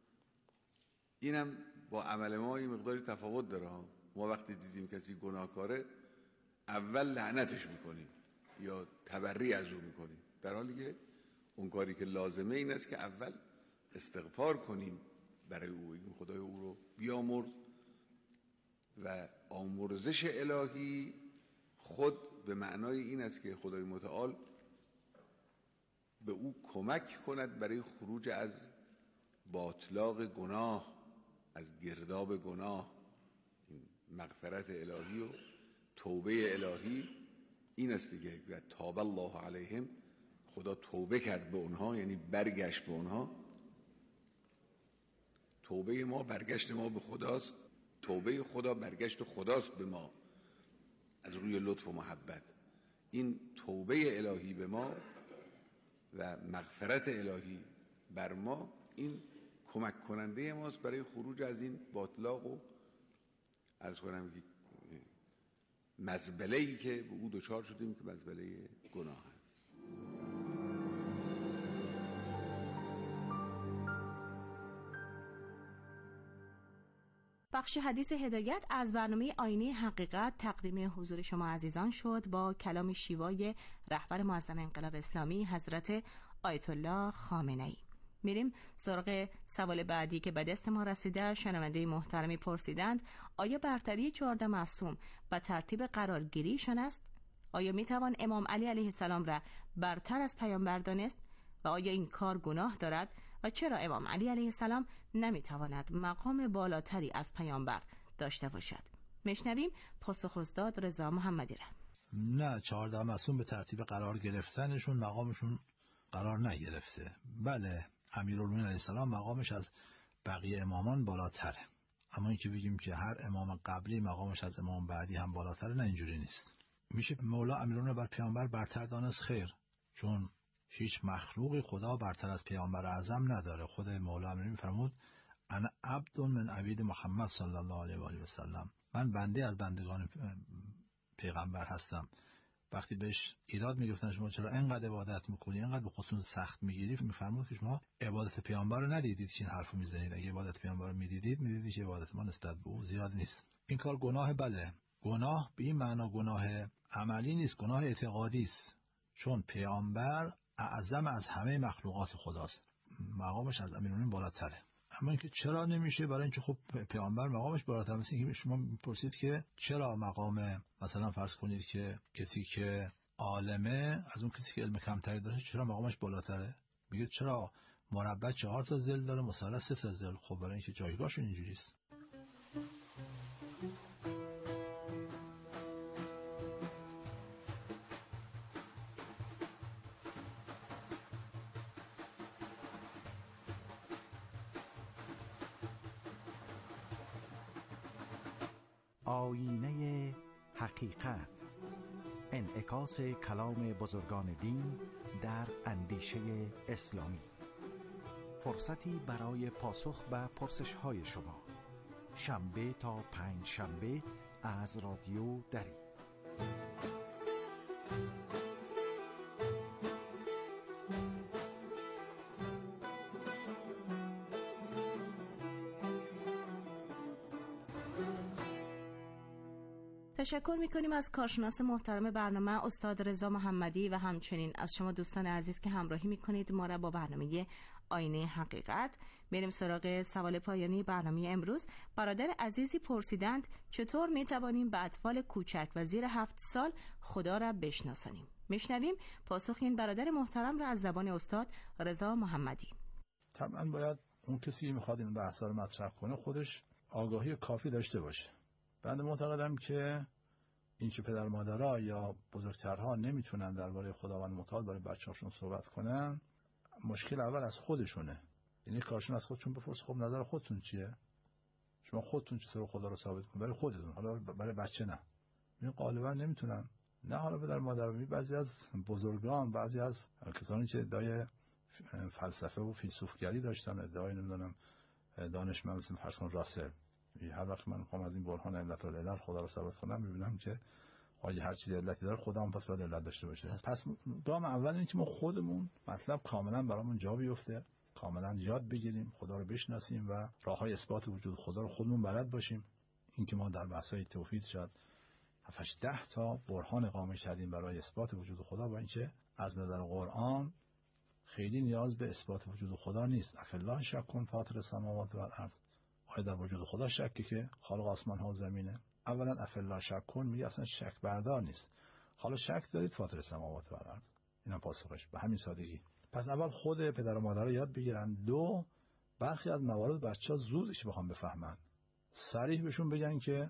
اینم با عمل ما یه مقداری تفاوت داره ها. ما وقتی دیدیم کسی گناهکاره اول لعنتش میکنیم یا تبری از او میکنیم، در حالی که اون کاری که لازمه این است که اول استغفار کنیم برای او، بگیم خدای او رو بیامرز. و آمرزش الهی خود به معنای این است که خدای متعال به او کمک کند برای خروج از باطلاق گناه، از گرداب گناه. این مغفرت الهی و توبه الهی این است دیگه. و تاب الله علیهم، خدا توبه کرد به اونها، یعنی برگشت به اونها. توبه ما برگشت ما به خداست، توبه خدا برگشت خداست به ما از روی لطف و محبت. این توبه الهی به ما و مغفرت الهی بر ما، این کمک کننده ماست برای خروج از این باطلاق و عرض کنم که مزبله‌ای که به او دچار شدیم که مزبله گناه است. بخش حدیث هدایت از برنامه آینه حقیقت تقدیم حضور شما عزیزان شد با کلام شیوای رهبر معظم انقلاب اسلامی حضرت آیت الله خامنه‌ای. میریم سراغ سوال بعدی که به دست ما رسیده. شنونده محترمی پرسیدند آیا برتری 14 معصوم و ترتیب قرارگیریشان است؟ آیا میتوان امام علی علیه السلام را برتر از پیامبر دانست و آیا این کار گناه دارد و چرا امام علی علیه السلام نمیتواند مقام بالاتری از پیامبر داشته باشد؟ میشنویم پاسخ استاد رضا محمدی را. نه، 14 معصوم به ترتیب قرار گرفتنشون مقامشون قرار نگرفته. بله، امیرالمومنین علیه السلام مقامش از بقیه امامان بالاتره، اما این که بگیم که هر امام قبلی مقامش از امام بعدی هم بالاتره، نه، اینجوری نیست. میشه مولا امیرالمومنین بر پیامبر برتر دانست؟ خیر، چون هیچ مخلوقی خدا برتر از پیامبر اعظم نداره. خود مولا امیرالمومنین میفرمود انا عبد من عبید محمد صلی الله علیه و آله و سلم، من بنده از بندگان پیغمبر هستم. وقتی بهش ایراد میگفتن شما چرا اینقدر عبادت میکنی، اینقدر به خودتون سخت میگیری، میفرمود که شما عبادت پیامبر رو ندیدید که این حرفو میزنید. اگه عبادت پیامبر رو میدیدید که عبادت ما نسبت به او زیاد نیست. این کار گناه، بله، گناه به این معنا گناه عملی نیست، گناه اعتقادی است، چون پیامبر اعظم از همه مخلوقات خداست، مقامش از امیرالمومنین بالاتره. اما اینکه چرا نمیشه، برای اینکه خب پیامبر مقامش بالاتر. مثل اینکه شما میپرسید که چرا مقام، مثلا فرض کنید که کسی که عالمه از اون کسی که علم کمتری داره چرا مقامش بالاتره؟ میگه چرا مربع 4 تا ضلع داره، مثلث 3 تا ضلع؟ خب برای اینکه جایگاهشون اینجوریه. آینه حقیقت، انعکاس کلام بزرگان دین در اندیشه اسلامی. فرصتی برای پاسخ به پرسش‌های شما، شنبه تا 5 شنبه از رادیو دری. تشکر میکنیم از کارشناس محترم برنامه استاد رضا محمدی و همچنین از شما دوستان عزیز که همراهی میکنید ما را با برنامه آینه حقیقت. بریم سراغ سوال پایانی برنامه امروز. برادر عزیزی پرسیدند چطور میتوانیم به اطفال کوچک و زیر 7 سال خدا را بشناسانیم؟ میشنویم پاسخ این برادر محترم را از زبان استاد رضا محمدی. طبعا باید اون کسی که میخواد این بحث رو مطرح کنه خودش آگاهی کافی داشته باشه. بنده معتقدم که این که پدر مادرها یا بزرگترها نمیتونن درباره خداوند متعال برای بچه‌هاشون صحبت کنن، مشکل اول از خودشونه. یعنی کارشون از خودشون بپرس خب نظر خودتون چیه؟ شما خودتون چطور خدا رو ثابت کنید برای خودتون، حالا برای بچه نه. این غالبا نمیتونن. نه حالا پدر مادر، بعضی از بزرگان، بعضی از کسانی که ادعای فلسفه و فیلسوفگری داشتن، ادعای نمیدونم دانشمند مثل فرض کن راسل، هر وقت من میخوام از این برهان علت و العلل خدا رو ثابت کنم میبینم که آیا هر چیزی علتی داره خدا هم پس باید علت داشته باشه. پس گام اول اینه که ما خودمون مطلب کاملا برامون جا بیفته، کاملا یاد بگیریم، خدا رو بشناسیم و راههای اثبات وجود خدا رو خودمون بلد باشیم. این که ما در بحث‌های توحید شاید 7-10 تا برهان اقامه کردیم برای اثبات وجود خدا، با اینکه از نظر قرآن خیلی نیاز به اثبات وجود خدا نیست. افالله شک فاطر السماوات و الارض، آیا در وجود خدا شکی که خالق آسمان ها و زمینه؟ اولا افالله شک کن میگه اصلا شک بردار نیست. حالا شک دارید فاطر السماوات و الارض، اینم پاسخش به همین سادگی. پس اول خود پدر و مادر رو یاد بگیرن. دو، برخی از موارد بچه‌ها زودش بخوام بفهمن، صریح بهشون بگن که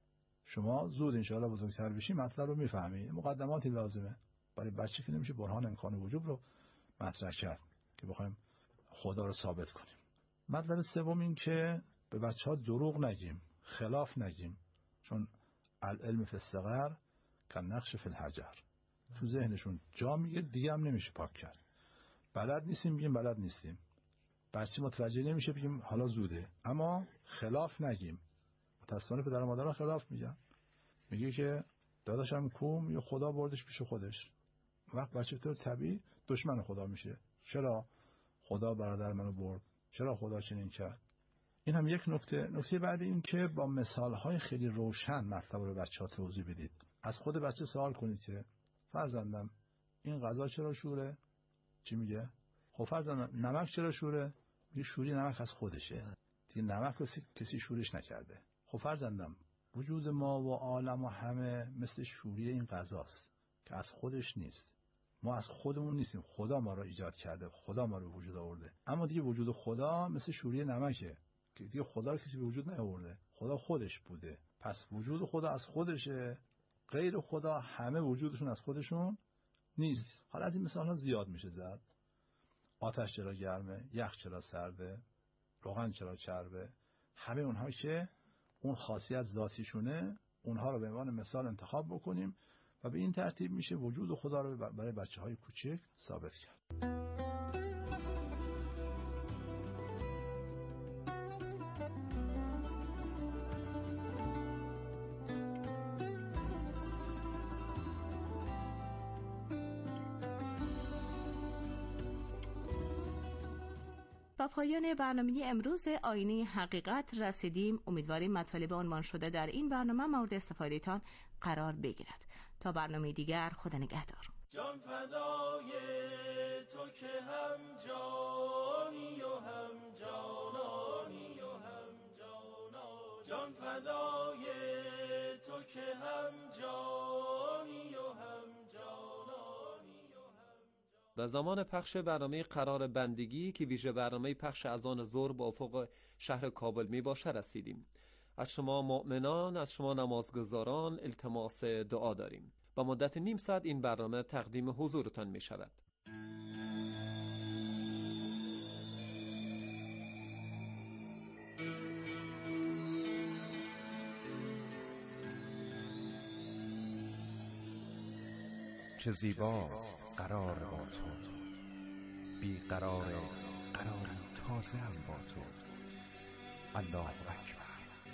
شما زود انشاءالله بزرگتر بشی مطلب رو میفهمی. مقدماتی لازمه برای بچه که نمیشه برهان امکان وجود رو مطرح کرد که بخوایم خدا رو ثابت کنیم. مطلب سوم این که به بچه‌ها دروغ نگیم، خلاف نگیم، چون العلم فی الصغر کالنقش فی الحجر، تو ذهنشون جا میگه دیگه هم نمیشه پاک کرد. بلد نیستیم میگیم بلد نیستیم، بچه متوجه نمیشه، بگیم حالا زوده، اما خلاف نگیم. متاسفانه پدر و مادرها خلاف میگن، میگه که داداشم کوم یا خدا بردش پیش خودش. وقت بچه طور طبیعی دشمن خدا میشه. چرا خدا برادر منو برد؟ چرا خدا چنین کرد؟ این هم یک نکته. نکته بعدی این که با مثالهای خیلی روشن مطلب رو بچه‌ها توضیح بدید. از خود بچه سوال کنید که فرزندم این غذا چرا شوره؟ چی میگه؟ خب فرزندم نمک چرا شوره؟ میگه شوری نمک از خودشه، دیگه نمک رو کسی شورش نکرده. خب فرزندم وجود ما و عالم و همه مثل شوری این غذاست که از خودش نیست. ما از خودمون نیستیم، خدا ما رو ایجاد کرده، خدا ما رو به وجود آورده. اما دیگه وجود خدا مثل شوری نمکه که دیگه خدا رو کسی به وجود نیاورده، خدا خودش بوده. پس وجود خدا از خودشه، غیر خدا همه وجودشون از خودشون نیست. حالا از این مثال ها زیاد میشه زد. آتش چرا گرمه، یخ چرا سرده، روغن چرا چربه، همه اونها که اون خاصیت ذاتیشونه، اونها رو به عنوان مثال انتخاب بکنیم و به این ترتیب میشه وجود خدا رو برای بچه‌های کوچک ثابت کرد. با پایان برنامه امروز آینه حقیقت رسیدیم. امیدواریم مطالب عنوان شده در این برنامه مورد استفادهتان قرار بگیرد. تا برنامه دیگر، خدا نگهدار. جان فدای تو که هم جانی و هم جانانی و هم جانا، جان فدای تو که هم جانی و هم جانانی. و زمان پخش برنامه قرار بندگی که ویژه برنامه پخش اذان ظهر با افق شهر کابل می باشه رسیدیم. از شما مؤمنان، از شما نمازگزاران التماس دعا داریم. با مدت نیم ساعت این برنامه تقدیم حضورتان می شود. چه زیباست قرار با تو، بی قرار قراری تازه هم با تو. الله اکبر.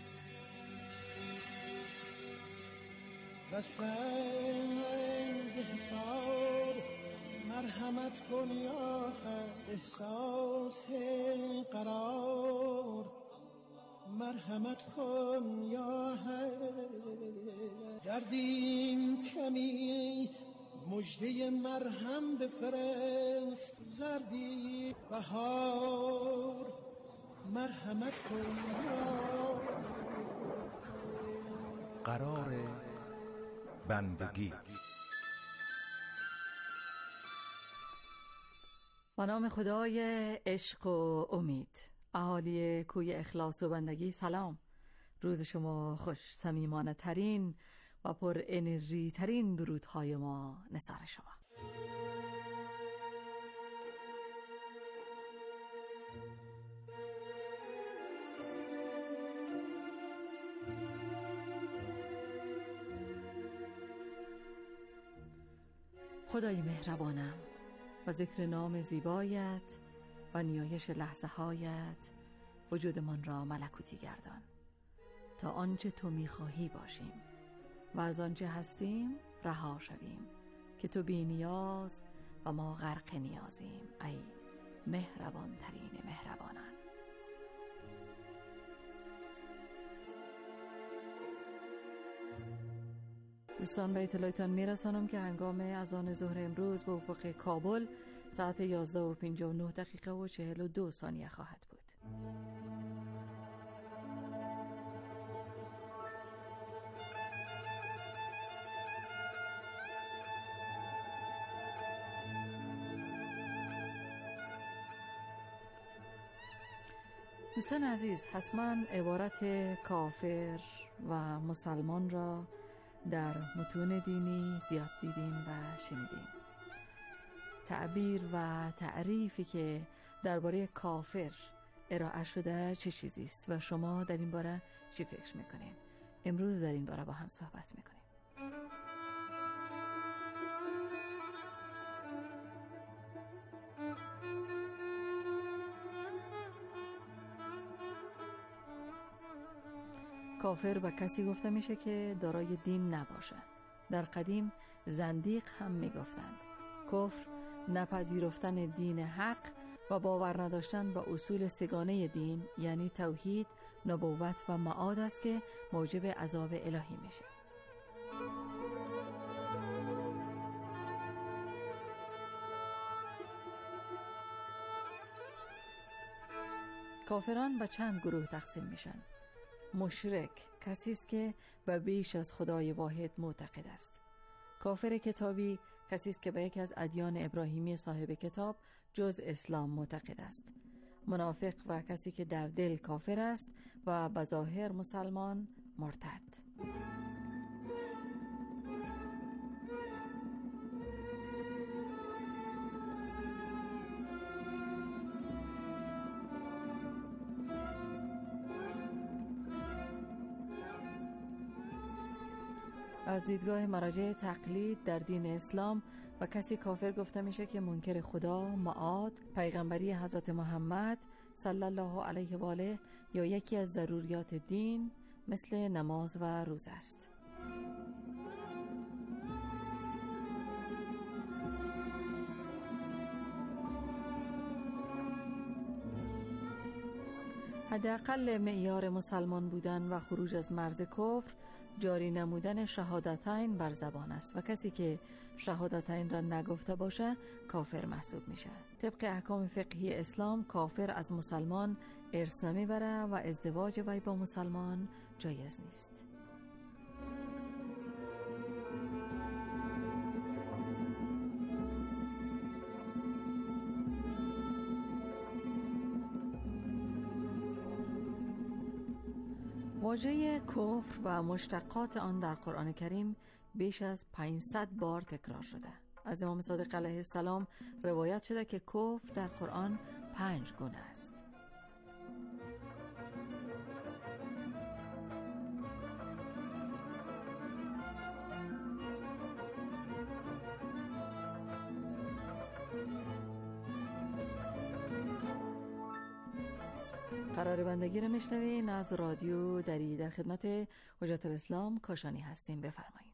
بستن حساب مرحمت کن یا احساس قرار، مرحمت کن یا دردیم کمی مجده مرهم بفرست، زردی بهار مرحمت کن یا قرار بندگی. با نام خدای عشق و امید. اهالی کوی اخلاص و بندگی سلام. روز شما خوش. صمیمانه ترین و پر انرژی ترین درودهای ما نثار شما. خدای مهربانم، و ذکر نام زیبایت و نیایش لحظه هایت وجودمان را ملکوتی گردان تا آنچه تو میخواهی باشیم و از آنچه هستیم رها شویم که تو بی نیاز و ما غرق نیازیم. ای مهربان ترین مهربانان. دوستان، به اطلاعتان میرسانم که هنگام اذان ظهر امروز به افق کابل ساعت 11:59 و 42 ثانیه خواهد بود. دوستان عزیز، حتما عبارت کافر و مسلمان را در متون دینی زیاد دیدین و شنیدین. تعبیر و تعریفی که درباره کافر ارائه شده چه چیزی است و شما در این باره چی فکر میکنین؟ امروز در این باره با هم صحبت میکنیم. کافر به کسی گفته میشه که دارای دین نباشه. در قدیم زندیق هم میگفتند. کفر نپذیرفتن دین حق و باور نداشتن به اصول سگانه دین، یعنی توحید، نبوت و معاد است که موجب عذاب الهی میشه. کافران به چند گروه تقسیم میشن. مشرک کسی است که به بیش از خدای واحد معتقد است. کافر کتابی کسی است که به یکی از ادیان ابراهیمی صاحب کتاب جز اسلام معتقد است. منافق و کسی که در دل کافر است و به ظاهر مسلمان مرتد. از دیدگاه مراجع تقلید در دین اسلام و کسی کافر گفته میشه که منکر خدا، معاد، پیغمبری حضرت محمد صلی الله علیه و آله یا یکی از ضروریات دین مثل نماز و روزه است. حداقل معیار مسلمان بودن و خروج از مرز کفر جاری نمودن شهادتین بر زبان است و کسی که شهادتین را نگفته باشه کافر محسوب میشه. طبق احکام فقهی اسلام کافر از مسلمان ارث نمیبره و ازدواج وی با مسلمان جایز نیست. واژه کفر و مشتقات آن در قرآن کریم بیش از 500 بار تکرار شده. از امام صادق علیه السلام روایت شده که کفر در قرآن 5 گونه است. قرار بندگی را میشنوین از رادیو دری. در خدمت حجت الاسلام کاشانی هستیم. بفرمایید.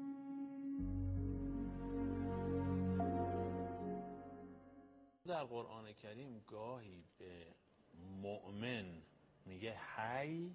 در قرآن کریم گاهی به مؤمن میگه حی،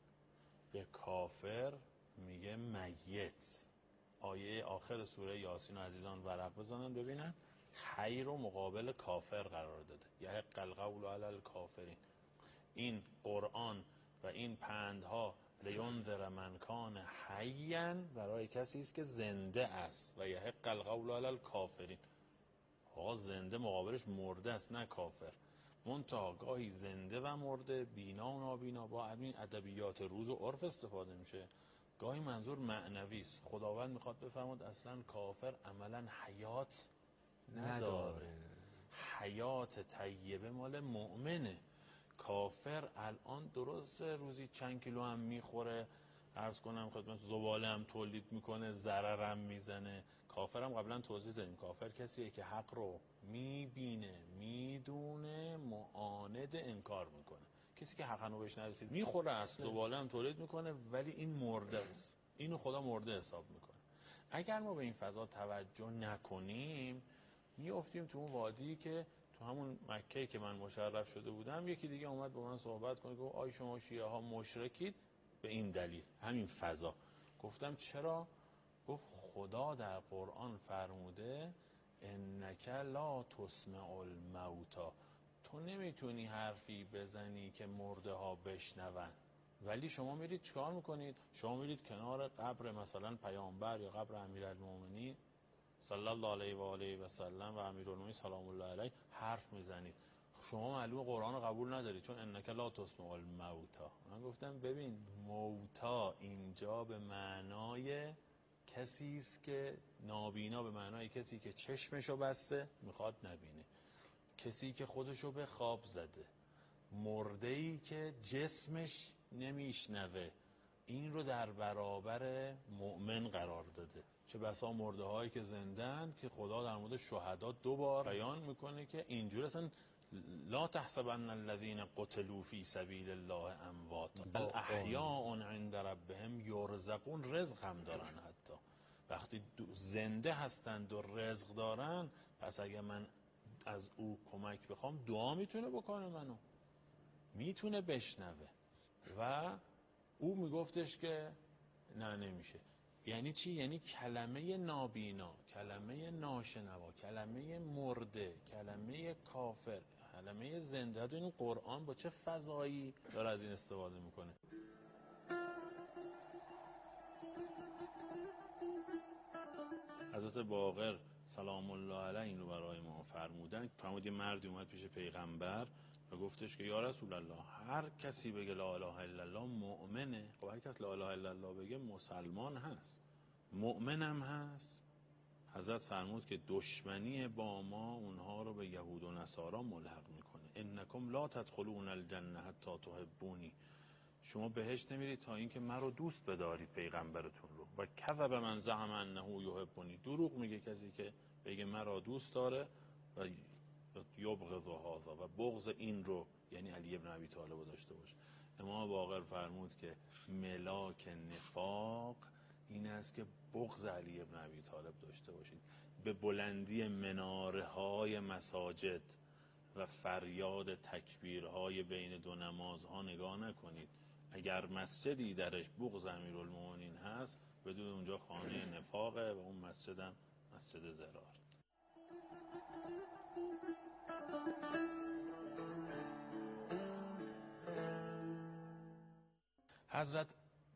به کافر میگه میت. آیه آخر سوره یاسین عزیزان ورق بزنن ببینن. حی رو مقابل کافر قرار داده. یحق القول علی الکافرین. این قرآن و این پندها لینذر من کان حیا برای کسی است که زنده است و یحق القول علی الکافرین. آقا زنده مقابلش مرده است، نه کافر. منتها گاهی زنده و مرده، بینا و نابینا با همین ادبیات روز و عرف استفاده میشه. گاهی منظور معنوی است. خداوند میخواد بفرماد اصلا کافر عملا حیات نداره. حیات طیبه مال مؤمنه. کافر الان درست روزی چند کیلو هم میخوره، عرض کنم خدمت، زباله هم تولید میکنه، ضرر هم میزنه. کافر هم قبلا توضیح دادیم، کافر کسیه که حق رو میبینه، میدونه، معاند، انکار میکنه. کسی که حق رو بهش نرسید میخوره است، زباله هم تولید میکنه، ولی این مرده است. اینو خدا مرده حساب میکنه. اگر ما به این فضا توجه نکنیم میافتیم تو اون وادی که تو همون مکه‌ای که من مشرف شده بودم یکی دیگه اومد با من صحبت کنه، گفت آی شما شیعه ها مشرکید به این دلیل، همین فضا. گفتم چرا؟ گفت خدا در قرآن فرموده انک لا تسمع الموتا، تو نمیتونی حرفی بزنی که مرده ها بشنون، ولی شما میرید چیکار میکنید؟ شما میرید کنار قبر مثلا پیامبر یا قبر امیرالمومنین صلی الله علیه و آله و سلم و امیرالمومنین سلام الله علیه حرف میزنید. شما معلومه قرآن رو قبول ندارید، چون انک لا تسمع الموتا. من گفتم ببین، موتا اینجا به معنای کسی است که نابینا، به معنای کسی که چشمشو بسته میخواد نبینه، کسی که خودشو به خواب زده، مرده‌ای که جسمش نمیشنوه. این رو در برابر مؤمن قرار داده. چه بسا مرده هایی که زندن که خدا در مورد شهدا 2 بار بیان میکنه که اینجور اصلا لا تحسبن الذين قتلوا في سبیل الله اموات بل احیاء عند ربهم یرزقون. رزق هم دارن، حتی وقتی زنده هستند و رزق دارن، پس اگه من از او کمک بخوام دعا میتونه بکنه، منو میتونه بشنوه. و او میگفتش که نه نمیشه. یعنی چی؟ یعنی کلمه نابینا، کلمه ناشنوا، کلمه مرده، کلمه کافر، کلمه زنده. این قرآن با چه فضایی داره از این استفاده میکنه. حضرت باقر سلام الله علیه این رو برای ما فرمودن. فرمود یه مردی اومد پیش پیغمبر و گفتش که یا رسول الله، هر کسی بگه لا اله الا الله مؤمنه. خب هر کس لا اله الا الله بگه مسلمان هست، مؤمنم هست. حضرت فرمود که دشمنی با ما اونها رو به یهود و نصارا ملحق میکنه. انکم لا تدخلون الجنه حتی تحبونی. شما بهشت نمیرید تا اینکه من رو دوست بدارید، پیغمبرتون رو. و کذب من زعم انه یحبنی. دروغ میگه کسی که بگه مرا دوست داره و یبغض هذا، و بغض این رو یعنی علی ابن ابی طالب داشته باشه. امام باقر فرمود که ملاک نفاق این است که بغض علی ابن ابی طالب داشته باشید. به بلندی مناره های مساجد و فریاد تکبیرهای بین دو نمازها نگاه نکنید. اگر مسجدی درش بغض امیرالمومنین هست، بدون اونجا خانه نفاقه و اون مسجدم مسجد ضرار. حضرت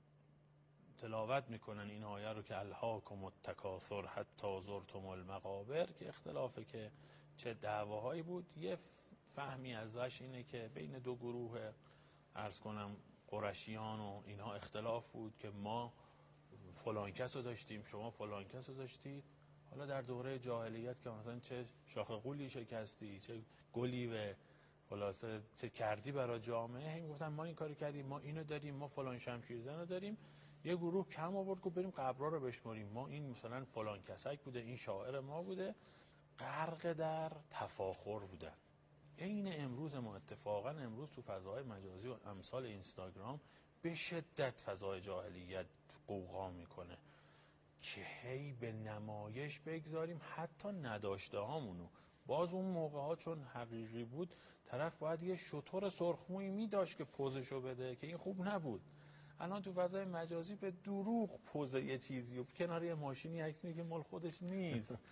تلاوت میکنن این آیه رو که الهاکم التکاثر حتی زرتم المقابر، که اختلافه که چه دعواهایی بود. یه فهمی ازش اینه که بین دو گروه عرض کنم قرشیان و اینها اختلاف بود که ما فلان کس رو داشتیم، شما فلان کس رو داشتید. حالا در دوره جاهلیت که مثلا چه شاخ قولی شکستی، چه گلی و خلاصه چه کردی برای جامعه، هم گفتن ما این کاری کردیم، ما اینو داریم، ما فلان شمشیرزن رو داریم. یه گروه کم آورد گفت بریم قبرها رو بشماریم، ما این مثلا فلان کسک بوده، این شاعر ما بوده. غرق در تفاخر بودن. این امروز ما اتفاقا امروز تو فضای مجازی و امثال اینستاگرام به شدت فضای جاهلیت قوقا میکنه که هی به نمایش بگذاریم حتی نداشته هامونو. باز اون موقع ها چون حقیقی بود، طرف باید یه شتر سرخمویی میداشت که پوزشو بده، که این خوب نبود. الان تو فضای مجازی به دروغ پوز یه چیزی و کنار یه ماشینی عکس میگه مال خودش نیست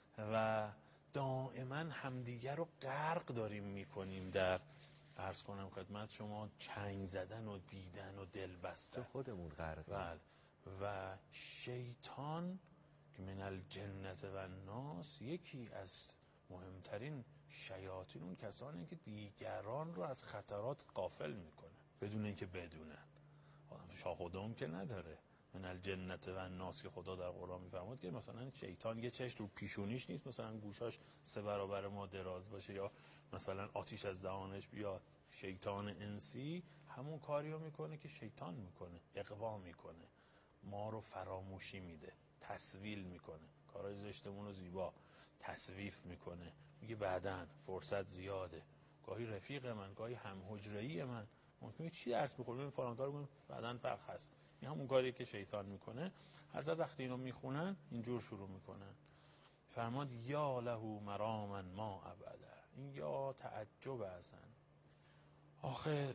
و دائما همدیگر رو غرق داریم میکنیم در عرض کنم خدمت شما چنگ زدن و دیدن و دل بستن. خودمون غرق. بله. و شیطان که من الجنت و الناس، یکی از مهمترین شیاطین اون کسانی که دیگران رو از خطرات غافل میکنه بدون اینکه بدونن. شاخ و دم که نداره. من الجنت و الناس که خدا در قرآن میفرماد که مثلا شیطان یه چشم رو پیشونیش نیست، مثلا گوشاش 3 برابر ما دراز باشه یا مثلا آتیش از دهانش بیاد. شیطان انسی همون کاری رو میکنه که شیطان میکنه، اغوا میکنه، ما رو فراموشی میده، تسویل میکنه، کارهای زشتمون رو زیبا تصویف میکنه، میگه بعدن فرصت زیاده، گاهی رفیق من، گاهی هم حجره‌ای من، ممکنه چی درس بخوریم فلان کارو کنیم بعدن فرق هست. این همون کاریه که شیطان میکنه. حضرت وقتی اینو میخونن اینجور شروع میکنن، فرماد یا له مراما ما ابدا. این یا تعجب هستن. آخه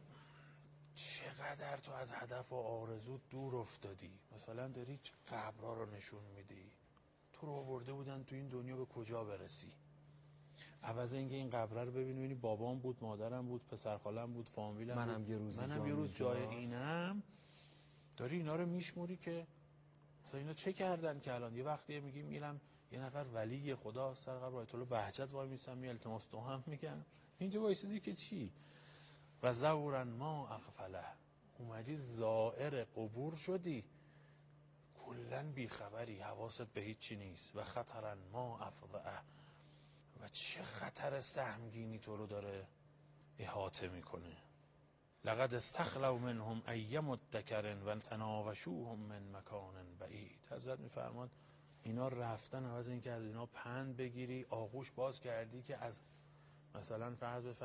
چقدر تو از هدف و آرزو دور افتادی. مثلا داری قبرها رو نشون میدی، تو رو آورده بودن تو این دنیا به کجا برسی. عوض اینکه این قبره رو ببینی بابام بود، مادرم بود، پسرخالم بود، فامیلم بود، منم یه روز جای اینم، داری اینا رو میشموری که مثلا اینا چه کردن که الان یه وقتی میگیم میرم یه نفر ولی خدا سر قبر آیت الله بهجت وای میسم می التماس تو هم میگم اینجا وایسیدی که چی؟ و زورن ما اغفله، اومدی زائر قبور شدی، کلن بیخبری، حواست به هیچی نیست. و خطرن ما افضعه، و چه خطر سهمگینی تو رو داره احاطه میکنه. لقد استخلوا منهم ای مدکر و تناوشوهم من مکان بعید. حضرت میفرماد اینا رفتن، عوض اینکه از اینا پند بگیری آغوش باز کردی که از مثلا فرض